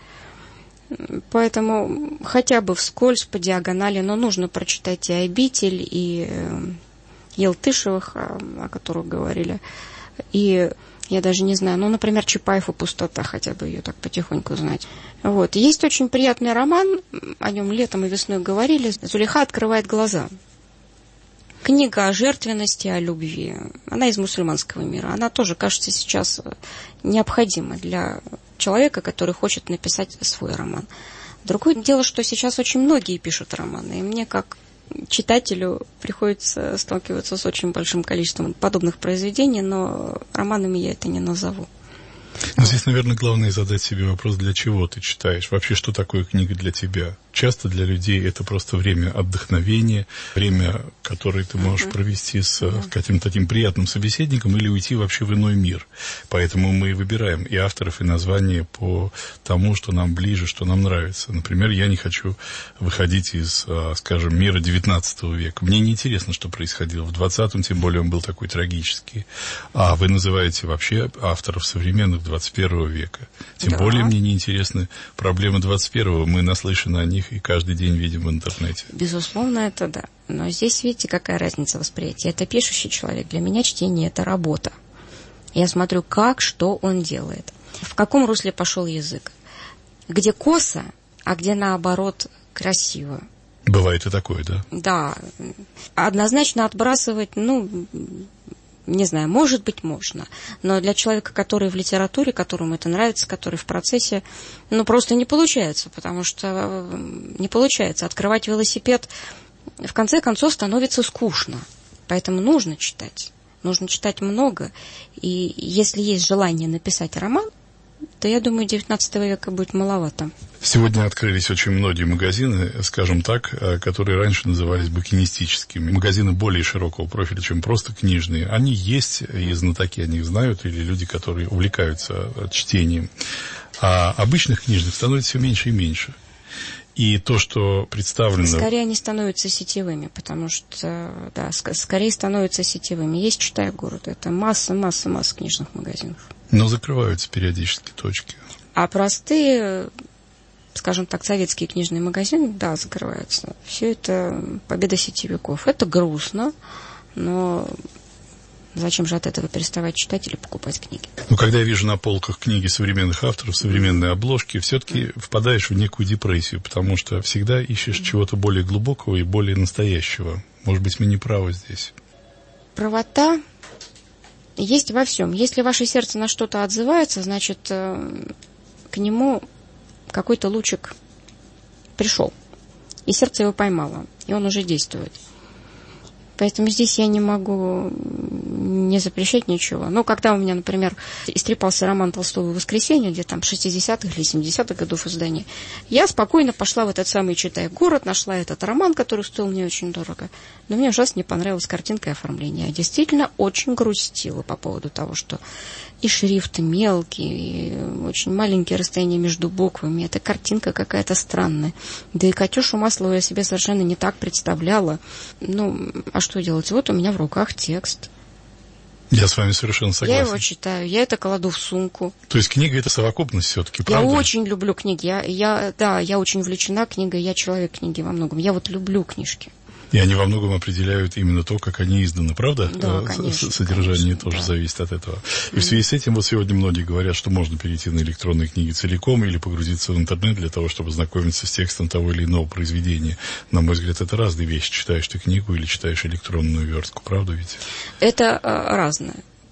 Поэтому хотя бы вскользь, по диагонали, но нужно прочитать и «Обитель», и Елтышевых, о которых говорили, и я даже не знаю, ну, например, Чапаев и «Пустота», хотя бы ее так потихоньку знать. Вот. Есть очень приятный роман, о нем летом и весной говорили, «Зулейха открывает глаза». Книга о жертвенности, о любви. Она из мусульманского мира. Она тоже, кажется, сейчас необходима для человека, который хочет написать свой роман. Другое дело, что сейчас очень многие пишут романы, и мне, как читателю, приходится сталкиваться с очень большим количеством подобных произведений, но романами я это не назову. Но здесь, наверное, главное задать себе вопрос, для чего ты читаешь. Вообще, что такое книга для тебя? Часто для людей это просто время отдохновения, время, которое ты можешь uh-huh. провести с uh-huh. каким-то таким приятным собеседником или уйти вообще в иной мир. Поэтому мы и выбираем и авторов, и названия по тому, что нам ближе, что нам нравится. Например, я не хочу выходить из, скажем, мира девятнадцатого века. Мне неинтересно, что происходило в двадцатом, тем более он был такой трагический. А вы называете вообще авторов современных двадцать первого века. Тем да. более мне неинтересны проблемы двадцать первого. Мы наслышаны о них и каждый день видим в интернете. Безусловно, это да. Но здесь, видите, какая разница восприятия. Это пишущий человек. Для меня чтение – это работа. Я смотрю, как, что он делает. В каком русле пошел язык. Где косо, а где, наоборот, красиво. Бывает и такое, да? Да. Однозначно отбрасывать, ну... Не знаю, может быть, можно. Но для человека, который в литературе, которому это нравится, который в процессе, ну, просто не получается, потому что не получается. Открывать велосипед, в конце концов, становится скучно. Поэтому нужно читать. Нужно читать много. И если есть желание написать роман, то, я думаю, девятнадцатого века будет маловато. Сегодня открылись очень многие магазины, скажем так, которые раньше назывались букинистическими. Магазины более широкого профиля, чем просто книжные. Они есть, и знатоки о них знают, или люди, которые увлекаются чтением. А обычных книжных становится все меньше и меньше. И то, что представлено... Скорее они становятся сетевыми, потому что, да, скорее становятся сетевыми. Есть «Читай город», это масса, масса, масса книжных магазинов. Но закрываются периодически точки. А простые, скажем так, советские книжные магазины, да, закрываются. Все это победа сетевиков. Это грустно, но зачем же от этого переставать читать или покупать книги? Ну, когда я вижу на полках книги современных авторов, современные обложки, все-таки впадаешь в некую депрессию, потому что всегда ищешь чего-то более глубокого и более настоящего. Может быть, мы не правы здесь. Правота есть во всем. Если ваше сердце на что-то отзывается, значит, к нему какой-то лучик пришел, и сердце его поймало, и он уже действует. Поэтому здесь я не могу не запрещать ничего. Но когда у меня, например, истрепался роман Толстого «Воскресенье», где там шестидесятых или семидесятых годов издания, я спокойно пошла в этот самый «Читай город», нашла этот роман, который стоил мне очень дорого. Но мне ужасно не понравилась картинка и оформление. Я действительно очень грустила по поводу того, что и шрифт мелкий, и очень маленькие расстояния между буквами. Эта картинка какая-то странная. Да и Катюшу Маслову я себе совершенно не так представляла. Ну, а что делать? Вот у меня в руках текст. Я с вами совершенно согласен. Я его читаю, я это кладу в сумку. То есть книга — это совокупность все-таки, правда? Я очень люблю книги. Я, я, да, я очень увлечена книгой, я человек книги во многом. Я вот люблю книжки. И они во многом определяют именно то, как они изданы, правда? Да, конечно. Содержание конечно, тоже да. зависит от этого. И mm-hmm. в связи с этим вот сегодня многие говорят, что можно перейти на электронные книги целиком или погрузиться в интернет для того, чтобы знакомиться с текстом того или иного произведения. На мой взгляд, это разные вещи. Читаешь ты книгу или читаешь электронную верстку, правда ведь? Это а, разное.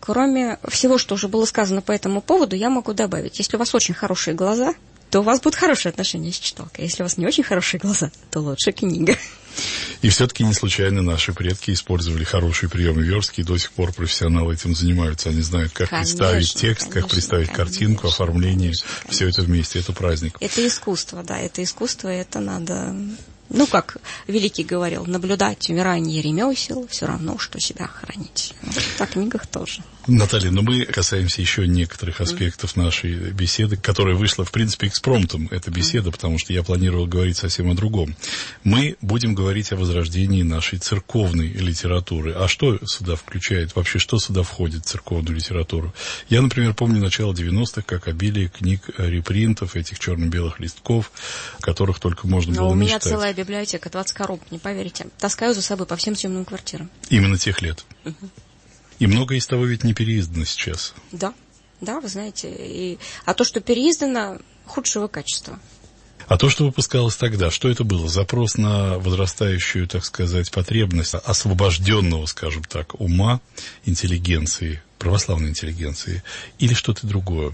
кроме всего, что уже было сказано по этому поводу, я могу добавить, если у вас очень хорошие глаза, то у вас будут хорошие отношения с читалкой. Если у вас не очень хорошие глаза, то лучше книга. И все-таки не случайно наши предки использовали хорошие приемы верстки, и до сих пор профессионалы этим занимаются. Они знают, как конечно, представить текст, конечно, как представить конечно, картинку, конечно, оформление. Конечно, конечно. Все это вместе, это праздник. Это искусство, да, это искусство, это надо... Ну, как Великий говорил, наблюдать умирание ремесел все равно, что себя хранить. Вот, так в книгах тоже. Наталья, но мы касаемся еще некоторых аспектов нашей беседы, которая вышла, в принципе, экспромтом, эта беседа, потому что я планировал говорить совсем о другом. Мы будем говорить о возрождении нашей церковной литературы. А что сюда включает? Вообще, что сюда входит в церковную литературу? Я, например, помню начало девяностых, как обилие книг, репринтов, этих черно-белых листков, которых только можно было мечтать. У меня целая библиотека, двадцать коробок, не поверите. Таскаю за собой по всем темным квартирам. Именно тех лет? Угу. И многое из того ведь не переиздано сейчас. Да, да, вы знаете. И... А то, что переиздано, худшего качества. А то, что выпускалось тогда, что это было? Запрос на возрастающую, так сказать, потребность освобожденного, скажем так, ума, интеллигенции, православной интеллигенции, или что-то другое?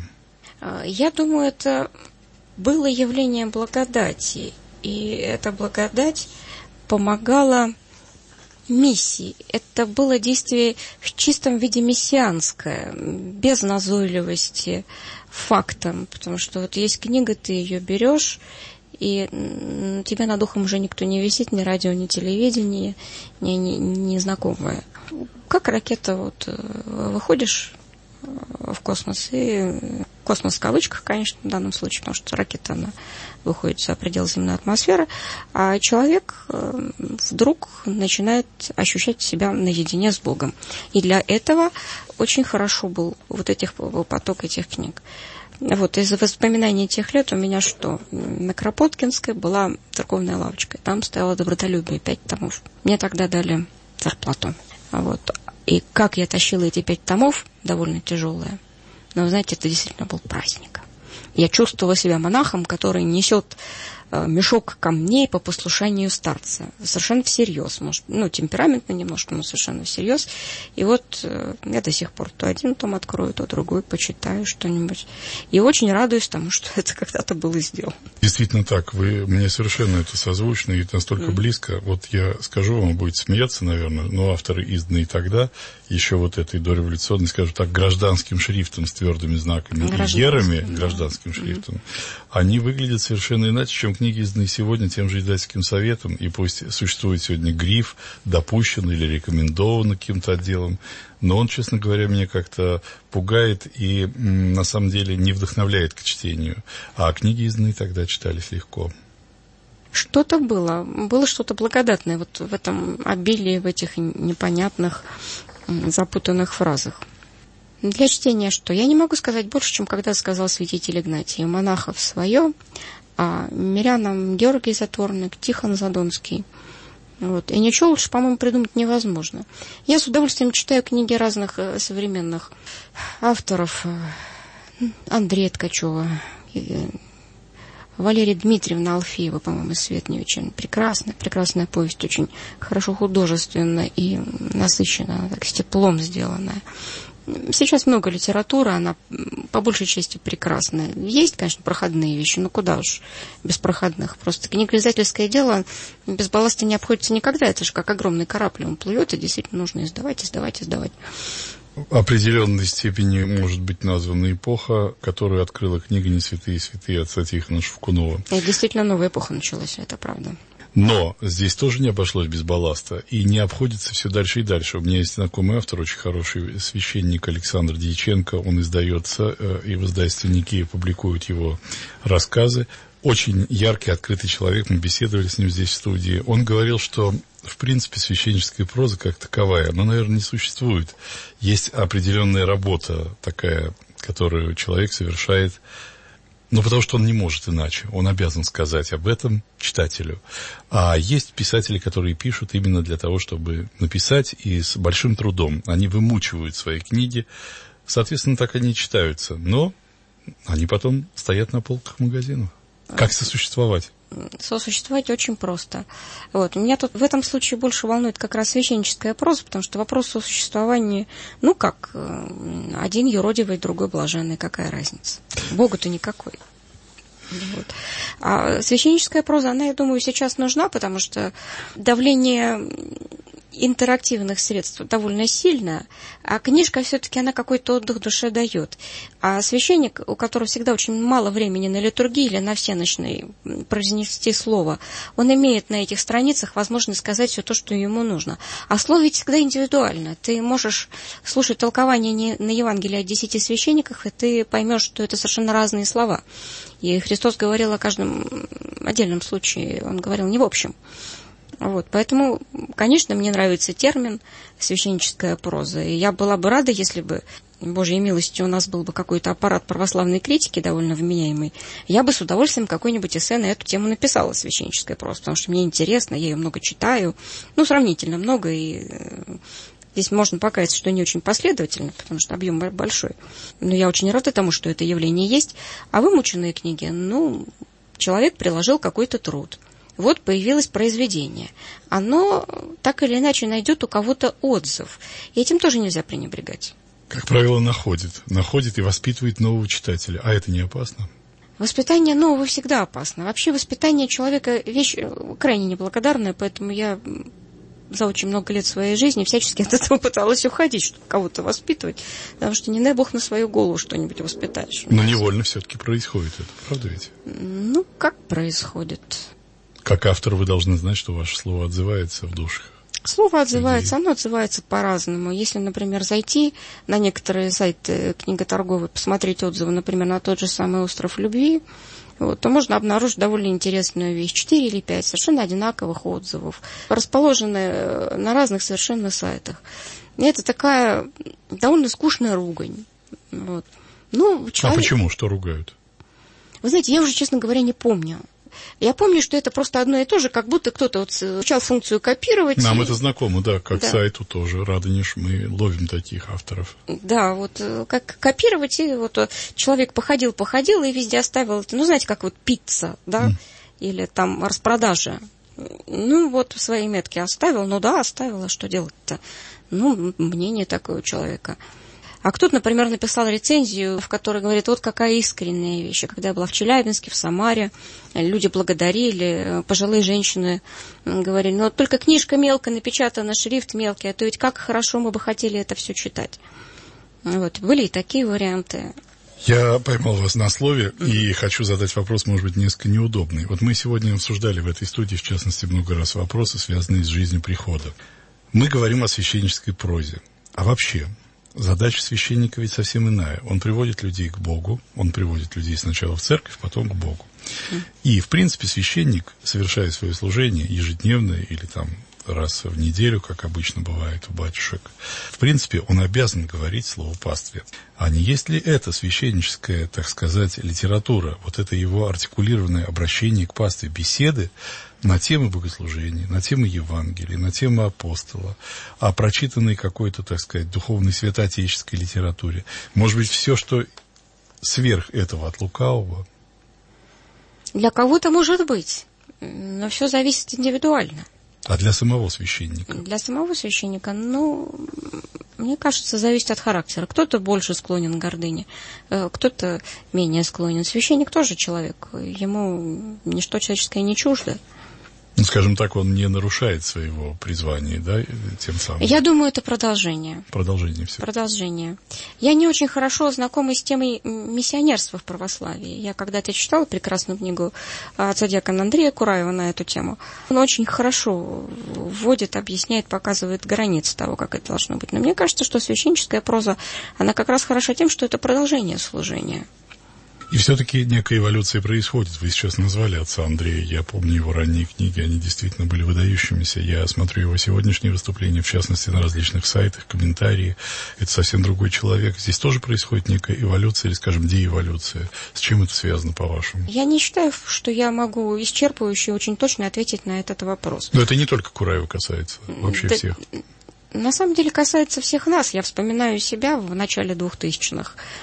Я думаю, это было явление благодати. И эта благодать помогала миссии. Это было действие в чистом виде мессианское, без назойливости фактом, потому что вот есть книга, ты ее берешь, и тебя над ухом уже никто не висит, ни радио, ни телевидение, ни, ни, ни знакомое. Как ракета, вот выходишь в космос, и космос в кавычках, конечно, в данном случае, потому что ракета, она выходит за пределы земной атмосферы, а человек вдруг начинает ощущать себя наедине с Богом. И для этого очень хорошо был вот этих, поток этих книг. Вот, из воспоминаний тех лет у меня что? На Кропоткинской была церковная лавочка, там стояло «Добротолюбие», пять томов. Мне тогда дали зарплату. Вот. И как я тащила эти пять томов, довольно тяжелые, но, вы знаете, это действительно был праздник. Я чувствовала себя монахом, который несет э, мешок камней по послушанию старца. Совершенно всерьез. Может, ну, темпераментно немножко, но совершенно всерьез. И вот э, я до сих пор то один том открою, то другой, почитаю что-нибудь. И очень радуюсь тому, что это когда-то было сделано. Действительно так. Вы мне совершенно это созвучно и настолько mm. близко. Вот я скажу вам, будете смеяться, наверное, но авторы, изданные тогда, еще вот этой дореволюционной, скажем так, гражданским шрифтом с твердыми знаками и герами, да. гражданским шрифтом, mm-hmm. они выглядят совершенно иначе, чем книги, изданные сегодня тем же издательским советом. И пусть существует сегодня гриф «допущен» или «рекомендован» каким-то отделом, но он, честно говоря, меня как-то пугает и м, на самом деле не вдохновляет к чтению. А книги, изданные тогда, читались легко. Что-то было. Было что-то благодатное вот в этом обилии, в этих непонятных, запутанных фразах. Для чтения что? Я не могу сказать больше, чем когда сказал святитель Игнатий. У монахов свое, а мирянам Георгий Затворник, Тихон Задонский. Вот. И ничего лучше, по-моему, придумать невозможно. Я с удовольствием читаю книги разных э, современных авторов. Андрея Ткачева, э, Валерия Дмитриевна Алфеева, по-моему, «Свет не вечерний». Прекрасная, прекрасная повесть, очень хорошо художественно и насыщенно, так с теплом сделанная. Сейчас много литературы, она по большей части прекрасная. Есть, конечно, проходные вещи, но куда уж без проходных. Просто книгоиздательское дело без балласта не обходится никогда. Это же как огромный корабль, он плывет, и действительно нужно издавать, издавать, издавать. В определенной степени может быть названа эпоха, которую открыла книга «Не святые святые» отца Тихона Шевкунова. И действительно новая эпоха началась, это правда. Но здесь тоже не обошлось без балласта, и не обходится все дальше и дальше. У меня есть знакомый автор, очень хороший священник Александр Дьяченко, он издается, и в издательстве Никея публикуют его рассказы. Очень яркий, открытый человек, мы беседовали с ним здесь в студии. Он говорил, что, в принципе, священническая проза как таковая, она, наверное, не существует. Есть определенная работа такая, которую человек совершает, ну, потому что он не может иначе. Он обязан сказать об этом читателю. А есть писатели, которые пишут именно для того, чтобы написать, и с большим трудом. Они вымучивают свои книги. Соответственно, так они читаются. Но они потом стоят на полках магазинов. Как сосуществовать? Сосуществовать очень просто. Вот. Меня тут в этом случае больше волнует как раз священническая проза, потому что вопрос сосуществования, ну как, один юродивый, другой блаженный, какая разница? Богу-то никакой. Вот. А священническая проза, она, я думаю, сейчас нужна, потому что давление интерактивных средств довольно сильно, а книжка все-таки она какой-то отдых душе дает. А священник, у которого всегда очень мало времени на литургии или на всенощной произнести слово, он имеет на этих страницах возможность сказать все то, что ему нужно. А слово ведь всегда индивидуально. Ты можешь слушать толкование на Евангелие о десяти священниках, и ты поймешь, что это совершенно разные слова. И Христос говорил о каждом отдельном случае, он говорил не в общем. Вот, поэтому, конечно, мне нравится термин священническая проза. И я была бы рада, если бы, Божьей милостью, у нас был бы какой-то аппарат православной критики довольно вменяемый. Я бы с удовольствием какой-нибудь эссе на эту тему написала, священническая проза, потому что мне интересно, я ее много читаю, ну, сравнительно много, и здесь можно покаяться, что не очень последовательно, потому что объем большой. Но я очень рада тому, что это явление есть. А вымученные книги, ну, человек приложил какой-то труд. Вот появилось произведение. Оно так или иначе найдет у кого-то отзыв. И этим тоже нельзя пренебрегать. Как правило, находит. Находит и воспитывает нового читателя. А это не опасно? Воспитание нового всегда опасно. Вообще воспитание человека вещь крайне неблагодарная, поэтому я за очень много лет своей жизни всячески от этого пыталась уходить, чтобы кого-то воспитывать, потому что не дай бог на свою голову что-нибудь воспитаешь. Но невольно все-таки происходит это, правда ведь? Ну, как происходит? Как автор вы должны знать, что ваше слово отзывается в душах. Слово отзывается, оно отзывается по-разному. Если, например, зайти на некоторые сайты книготорговые, посмотреть отзывы, например, на тот же самый «Остров любви», вот, то можно обнаружить довольно интересную вещь. Четыре или пять совершенно одинаковых отзывов, расположенные на разных совершенно сайтах. И это такая довольно скучная ругань. Вот. Ну, человек... А почему? Что ругают? Вы знаете, я уже, честно говоря, не помню. Я помню, что это просто одно и то же, как будто кто-то вот включал функцию копировать. Нам и... это знакомо, да, как да. сайту тоже, Радонеж, мы ловим таких авторов. Да, вот как копировать, и вот человек походил-походил и везде оставил это, ну, знаете, как вот пицца, да, mm. или там распродажа. Ну, вот свои метки оставил, ну да, оставил, а что делать-то? Ну, мнение такое у человека. А кто-то, например, написал рецензию, в которой говорит, вот какая искренняя вещь. Когда я была в Челябинске, в Самаре, люди благодарили, пожилые женщины говорили, ну вот только книжка мелко напечатана, шрифт мелкий, а то ведь как хорошо мы бы хотели это все читать. Вот, были и такие варианты. Я поймал вас на слове и хочу задать вопрос, может быть, несколько неудобный. Вот мы сегодня обсуждали в этой студии, в частности, много раз вопросы, связанные с жизнью прихода. Мы говорим о священнической прозе. А вообще... Задача священника ведь совсем иная. Он приводит людей к Богу, он приводит людей сначала в церковь, потом к Богу. И, в принципе, священник, совершая свое служение ежедневное или там раз в неделю, как обычно бывает у батюшек, в принципе, он обязан говорить слово пастве. А не есть ли это священническая, так сказать, литература, вот это его артикулированное обращение к пастве, беседы на темы богослужения, на темы Евангелия, на темы апостола, о прочитанной какой-то, так сказать, духовной святоотеческой литературе. Может быть, все, что сверх этого от лукавого? Для кого-то может быть, но все зависит индивидуально. А для самого священника? Для самого священника, ну, мне кажется, зависит от характера. Кто-то больше склонен к гордыне, кто-то менее склонен. Священник тоже человек, ему ничто человеческое не чуждо. Ну, скажем так, он не нарушает своего призвания, да, тем самым? Я думаю, это продолжение. Продолжение всего. Продолжение. Я не очень хорошо знакома с темой миссионерства в православии. Я когда-то читала прекрасную книгу отца диакона Андрея Кураева на эту тему. Он очень хорошо вводит, объясняет, показывает границы того, как это должно быть. Но мне кажется, что священническая проза, она как раз хороша тем, что это продолжение служения. И все-таки некая эволюция происходит. Вы сейчас назвали отца Андрея. Я помню его ранние книги, они действительно были выдающимися. Я смотрю его сегодняшние выступления, в частности, на различных сайтах, комментарии. Это совсем другой человек. Здесь тоже происходит некая эволюция или, скажем, деэволюция. С чем это связано, по-вашему? Я не считаю, что я могу исчерпывающе очень точно ответить на этот вопрос. Но это не только Кураева касается, вообще да, всех. На самом деле касается всех нас. Я вспоминаю себя в начале двухтысячных,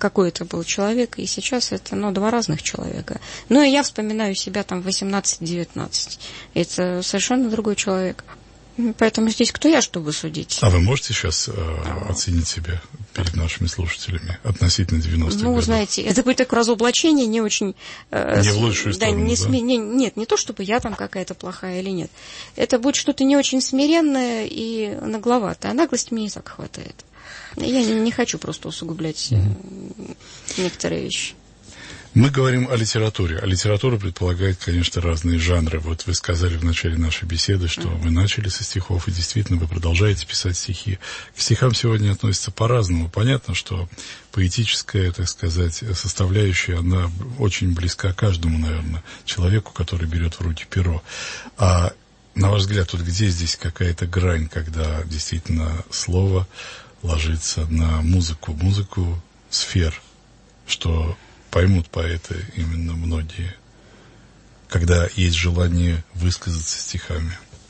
какой это был человек, и сейчас это, ну, два разных человека. Ну, и я вспоминаю себя там восемнадцать-девятнадцать. Это совершенно другой человек. Поэтому здесь кто я, чтобы судить? А вы можете сейчас э, оценить себя перед нашими слушателями относительно девяностых ну, годов? Ну, знаете, это будет такое разоблачение не очень... Э, не в лучшую да, сторону, не да? Сме... не, нет, не то, чтобы я там какая-то плохая или нет. Это будет что-то не очень смиренное и нагловатое. А наглости мне и так хватает. Я не, не хочу просто усугублять mm-hmm. некоторые вещи. Мы говорим о литературе. А литература предполагает, конечно, разные жанры. Вот вы сказали в начале нашей беседы, что mm-hmm. вы начали со стихов, и действительно вы продолжаете писать стихи. К стихам сегодня относятся по-разному. Понятно, что поэтическая, так сказать, составляющая, она очень близка каждому, наверное, человеку, который берет в руки перо. А на ваш взгляд, вот где здесь какая-то грань, когда действительно слово ложится на музыку, музыку сфер, что... поймут поэты именно многие, когда есть желание высказаться стихами?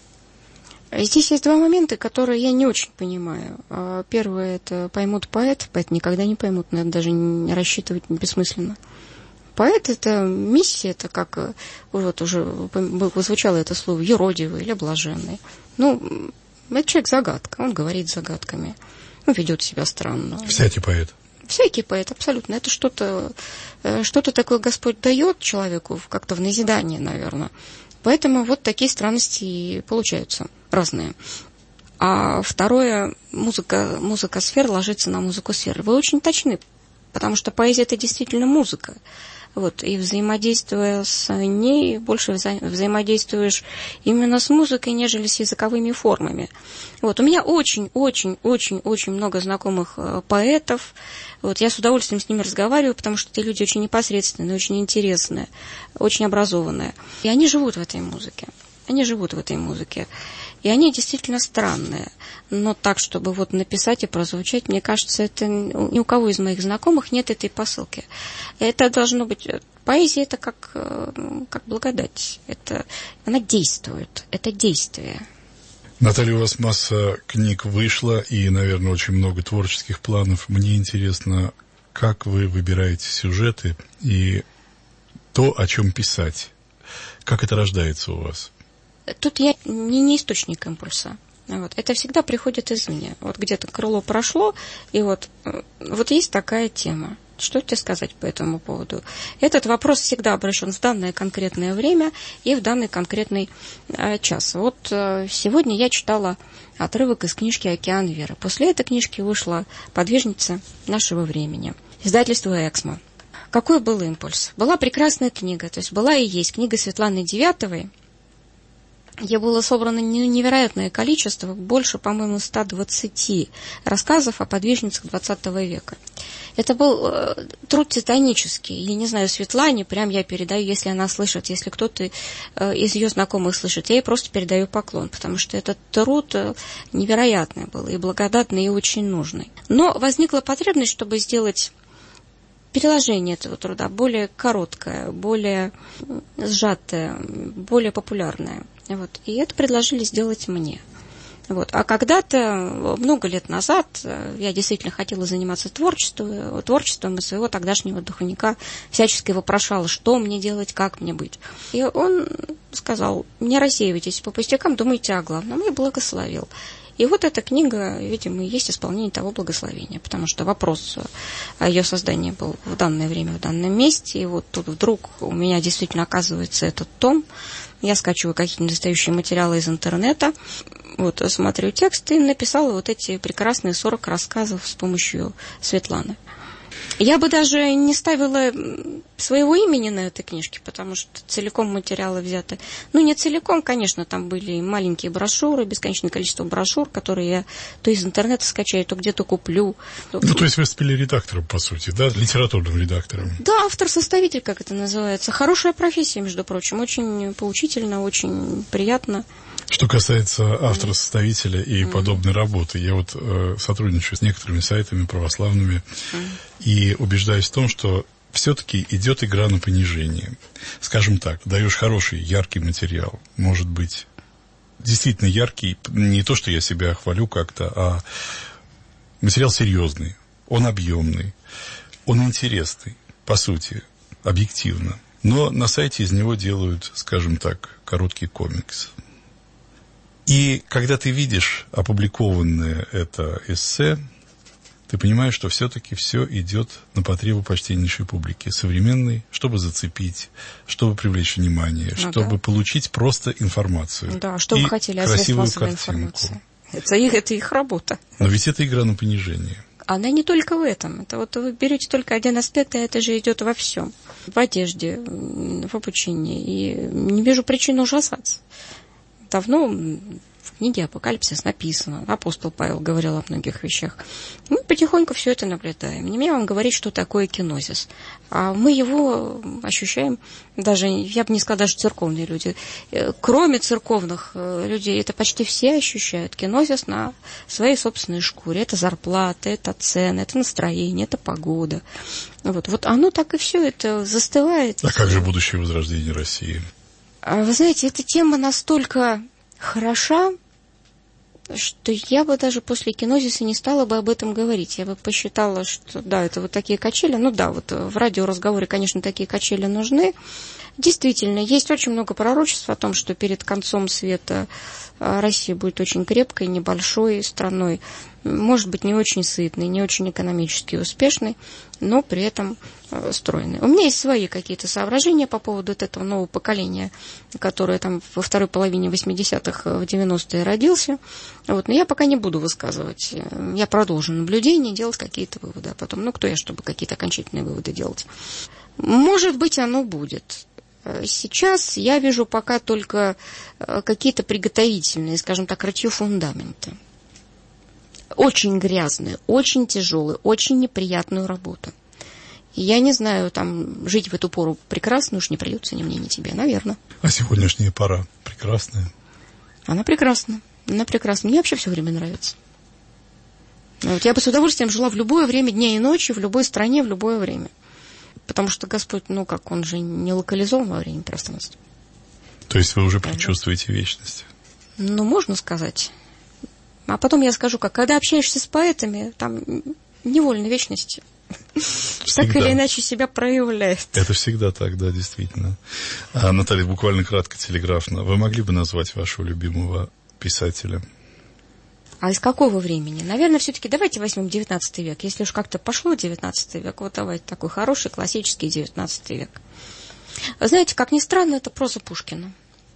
Здесь есть два момента, которые я не очень понимаю. Первое, это поймут поэт. Поэт никогда не поймут, но это даже не рассчитывать бессмысленно. Поэт — это миссия, это как, вот уже звучало это слово, юродивый или блаженный. Ну, это человек-загадка, он говорит загадками, он ведет себя странно. Всякий поэт. Всякий поэт, абсолютно. Это что-то, что-то такое Господь дает человеку, как-то в назидание, наверное. Поэтому вот такие странности и получаются, разные. А второе, музыка, музыка сфер ложится на музыку сфер. Вы очень точны, потому что поэзия — это действительно музыка. Вот, и взаимодействуя с ней, больше вза- взаимодействуешь именно с музыкой, нежели с языковыми формами. Вот, у меня очень-очень-очень-очень много знакомых э, поэтов. Вот, я с удовольствием с ними разговариваю, потому что эти люди очень непосредственные, очень интересные, очень образованные. И они живут в этой музыке. Они живут в этой музыке. И они действительно странные. Но так, чтобы вот написать и прозвучать, мне кажется, это ни у кого из моих знакомых нет этой посылки. Это должно быть... Поэзия — это как, как благодать. Это, она действует. Это действие. Наталья, у вас масса книг вышла и, наверное, очень много творческих планов. Мне интересно, как вы выбираете сюжеты и то, о чем писать. Как это рождается у вас? Тут я не, не источник импульса. Вот. Это всегда приходит извне. Вот где-то крыло прошло, и вот, вот есть такая тема. Что тебе сказать по этому поводу? Этот вопрос всегда обращен в данное конкретное время и в данный конкретный э, час. Вот э, сегодня я читала отрывок из книжки «Океан веры». После этой книжки вышла «Подвижница нашего времени». Издательство «Эксмо». Какой был импульс? Была прекрасная книга, то есть была и есть книга Светланы Девятовой. Ей было собрано невероятное количество, больше, по-моему, ста двадцати рассказов о подвижницах двадцатого века. Это был э, труд титанический. Я не знаю, Светлане, прям я передаю, если она слышит, если кто-то э, из ее знакомых слышит, я ей просто передаю поклон, потому что этот труд э, невероятный был, и благодатный, и очень нужный. Но возникла потребность, чтобы сделать переложение этого труда более короткое, более сжатое, более популярное. Вот. И это предложили сделать мне. Вот. А когда-то, много лет назад, я действительно хотела заниматься творчеством, творчеством и своего тогдашнего духовника всячески вопрошала, что мне делать, как мне быть. И он сказал: не рассеивайтесь по пустякам, думайте о главном, и благословил. И вот эта книга, видимо, и есть исполнение того благословения, потому что вопрос о ее создании был в данное время, в данном месте, и вот тут вдруг у меня действительно оказывается этот том. Я скачиваю какие-то недостающие материалы из интернета, вот, смотрю текст и написала вот эти прекрасные сорок рассказов с помощью Светланы. Я бы даже не ставила своего имени на этой книжке, потому что целиком материалы взяты. Ну, не целиком, конечно, там были маленькие брошюры, бесконечное количество брошюр, которые я то из интернета скачаю, то где-то куплю. То... Ну, то есть вы стали редактором, по сути, да, литературным редактором? Да, автор-составитель, как это называется. Хорошая профессия, между прочим, очень поучительно, очень приятно. Что касается автора-составителя и mm-hmm. подобной работы, я вот э, сотрудничаю с некоторыми сайтами православными mm-hmm. и убеждаюсь в том, что все-таки идет игра на понижение. Скажем так, даешь хороший, яркий материал, может быть, действительно яркий, не то, что я себя хвалю как-то, а материал серьезный, он объемный. Он интересный, по сути, объективно. Но на сайте из него делают, скажем так, короткий комикс. И когда ты видишь опубликованное это эссе, ты понимаешь, что все-таки все идет на потребу почтеннейшей публики, современной, чтобы зацепить, чтобы привлечь внимание, ну, чтобы да. получить просто информацию. Да, что вы хотели от средств массовой информации. Это их, это их работа. Но ведь это игра на понижение. Она не только в этом. Это вот вы берете только один аспект, и это же идет во всем. В одежде, в обучении. И не вижу причин ужасаться. Давно в книге «Апокалипсис» написано. Апостол Павел говорил о многих вещах. Мы потихоньку все это наблюдаем. Не мне вам говорить, что такое кинозис. А мы его ощущаем, даже, я бы не сказала, даже церковные люди. Кроме церковных людей, это почти все ощущают кинозис на своей собственной шкуре. Это зарплата, это цены, это настроение, это погода. Вот, вот оно так и все это застывает. А как же будущее возрождение России? Вы знаете, эта тема настолько хороша, что я бы даже после кинозиса не стала бы об этом говорить. Я бы посчитала, что да, это вот такие качели. Ну да, вот в радиоразговоре, конечно, такие качели нужны. Действительно, есть очень много пророчеств о том, что перед концом света Россия будет очень крепкой, небольшой страной, может быть, не очень сытной, не очень экономически успешной, но при этом стройной. У меня есть свои какие-то соображения по поводу вот этого нового поколения, которое там во второй половине восьмидесятых, в девяностые родился. Вот, но я пока не буду высказывать. Я продолжу наблюдение, делать какие-то выводы. А потом, ну, кто я, чтобы какие-то окончательные выводы делать? Может быть, оно будет. Сейчас я вижу пока только какие-то приготовительные, скажем так, рытье фундамента. Очень грязную, очень тяжелую, очень неприятную работу. И я не знаю, там, жить в эту пору прекрасно уж не придется ни мне, ни тебе, наверное. А сегодняшняя пора прекрасная? Она прекрасна, она прекрасна. Мне вообще все время нравится. Вот я бы с удовольствием жила в любое время дня и ночи, в любой стране, в любое время. Потому что Господь, ну как, Он же не локализован во времени и пространстве. То есть вы уже предчувствуете вечность? Ну, можно сказать. А потом я скажу, как, когда общаешься с поэтами, там невольно вечность всегда. Так или иначе себя проявляет. Это всегда так, да, действительно. А, Наталья, буквально кратко, телеграфно. Вы могли бы назвать вашего любимого писателя? А из какого времени? Наверное, все-таки давайте возьмем девятнадцатый век. Если уж как-то пошло девятнадцатый век, вот давайте такой хороший классический девятнадцатый век. Знаете, как ни странно, это проза Пушкина.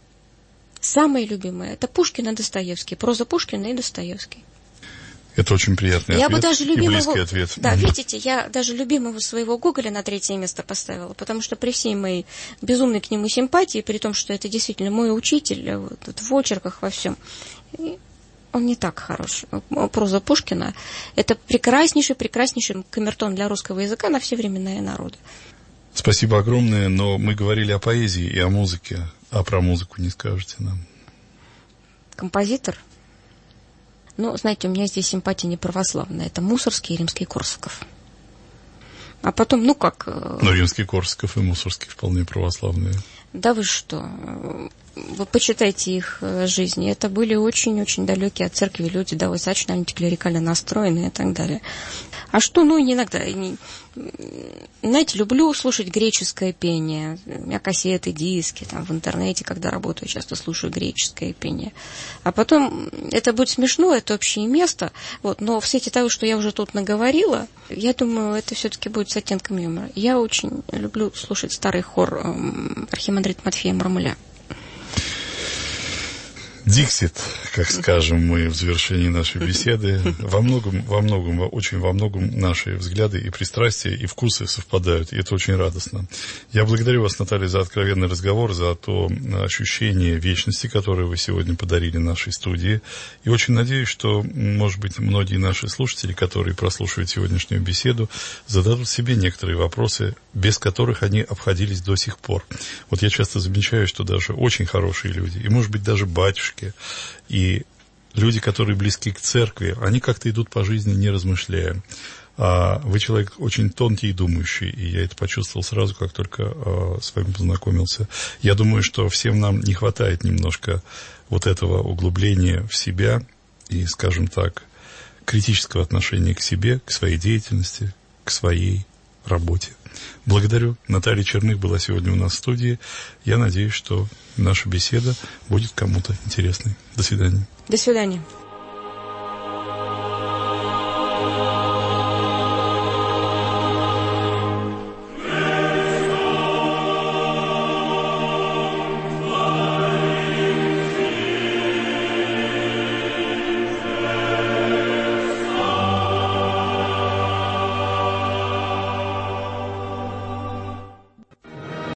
Самые любимые. Это Пушкин и Достоевский. Проза Пушкина и Достоевский. Это очень приятный я ответ бы даже и любимого, близкий ответ. Да, mm-hmm. видите, я даже любимого своего Гоголя на третье место поставила, потому что при всей моей безумной к нему симпатии, при том, что это действительно мой учитель вот, вот, в очерках, во всем, он не так хорош. Проза Пушкина – это прекраснейший, прекраснейший камертон для русского языка на все времена и народы. Спасибо огромное, но мы говорили о поэзии и о музыке. А про музыку не скажете нам? Композитор? Ну, знаете, у меня здесь симпатия не православная. Это Мусорский и Римский-Корсаков. А потом, ну как... Но Римский-Корсаков и Мусорский вполне православные. Да вы что? Вы почитайте их жизни. Это были очень-очень далекие от церкви люди, да, достаточно антиклерикально настроенные и так далее. А что, ну, иногда... Знаете, люблю слушать греческое пение. У меня кассеты, диски, там в интернете, когда работаю, часто слушаю греческое пение. А потом, это будет смешно, это общее место, вот, но в свете того, что я уже тут наговорила, я думаю, это все-таки будет с оттенком юмора. Я очень люблю слушать старый хор архимандрита Матфея Мармеля. Диксит, как скажем мы в завершении нашей беседы, во многом, во многом, очень во многом наши взгляды и пристрастия, и вкусы совпадают, и это очень радостно. Я благодарю вас, Наталья, за откровенный разговор, за то ощущение вечности, которое вы сегодня подарили нашей студии, и очень надеюсь, что, может быть, многие наши слушатели, которые прослушивают сегодняшнюю беседу, зададут себе некоторые вопросы, без которых они обходились до сих пор. Вот я часто замечаю, что даже очень хорошие люди, и, может быть, даже батюшки, и люди, которые близки к церкви, они как-то идут по жизни, не размышляя. А вы человек очень тонкий и думающий, и я это почувствовал сразу, как только а, с вами познакомился. Я думаю, что всем нам не хватает немножко вот этого углубления в себя и, скажем так, критического отношения к себе, к своей деятельности, к своей работе. Благодарю. Наталья Черных была сегодня у нас в студии. Я надеюсь, что наша беседа будет кому-то интересной. До свидания. До свидания.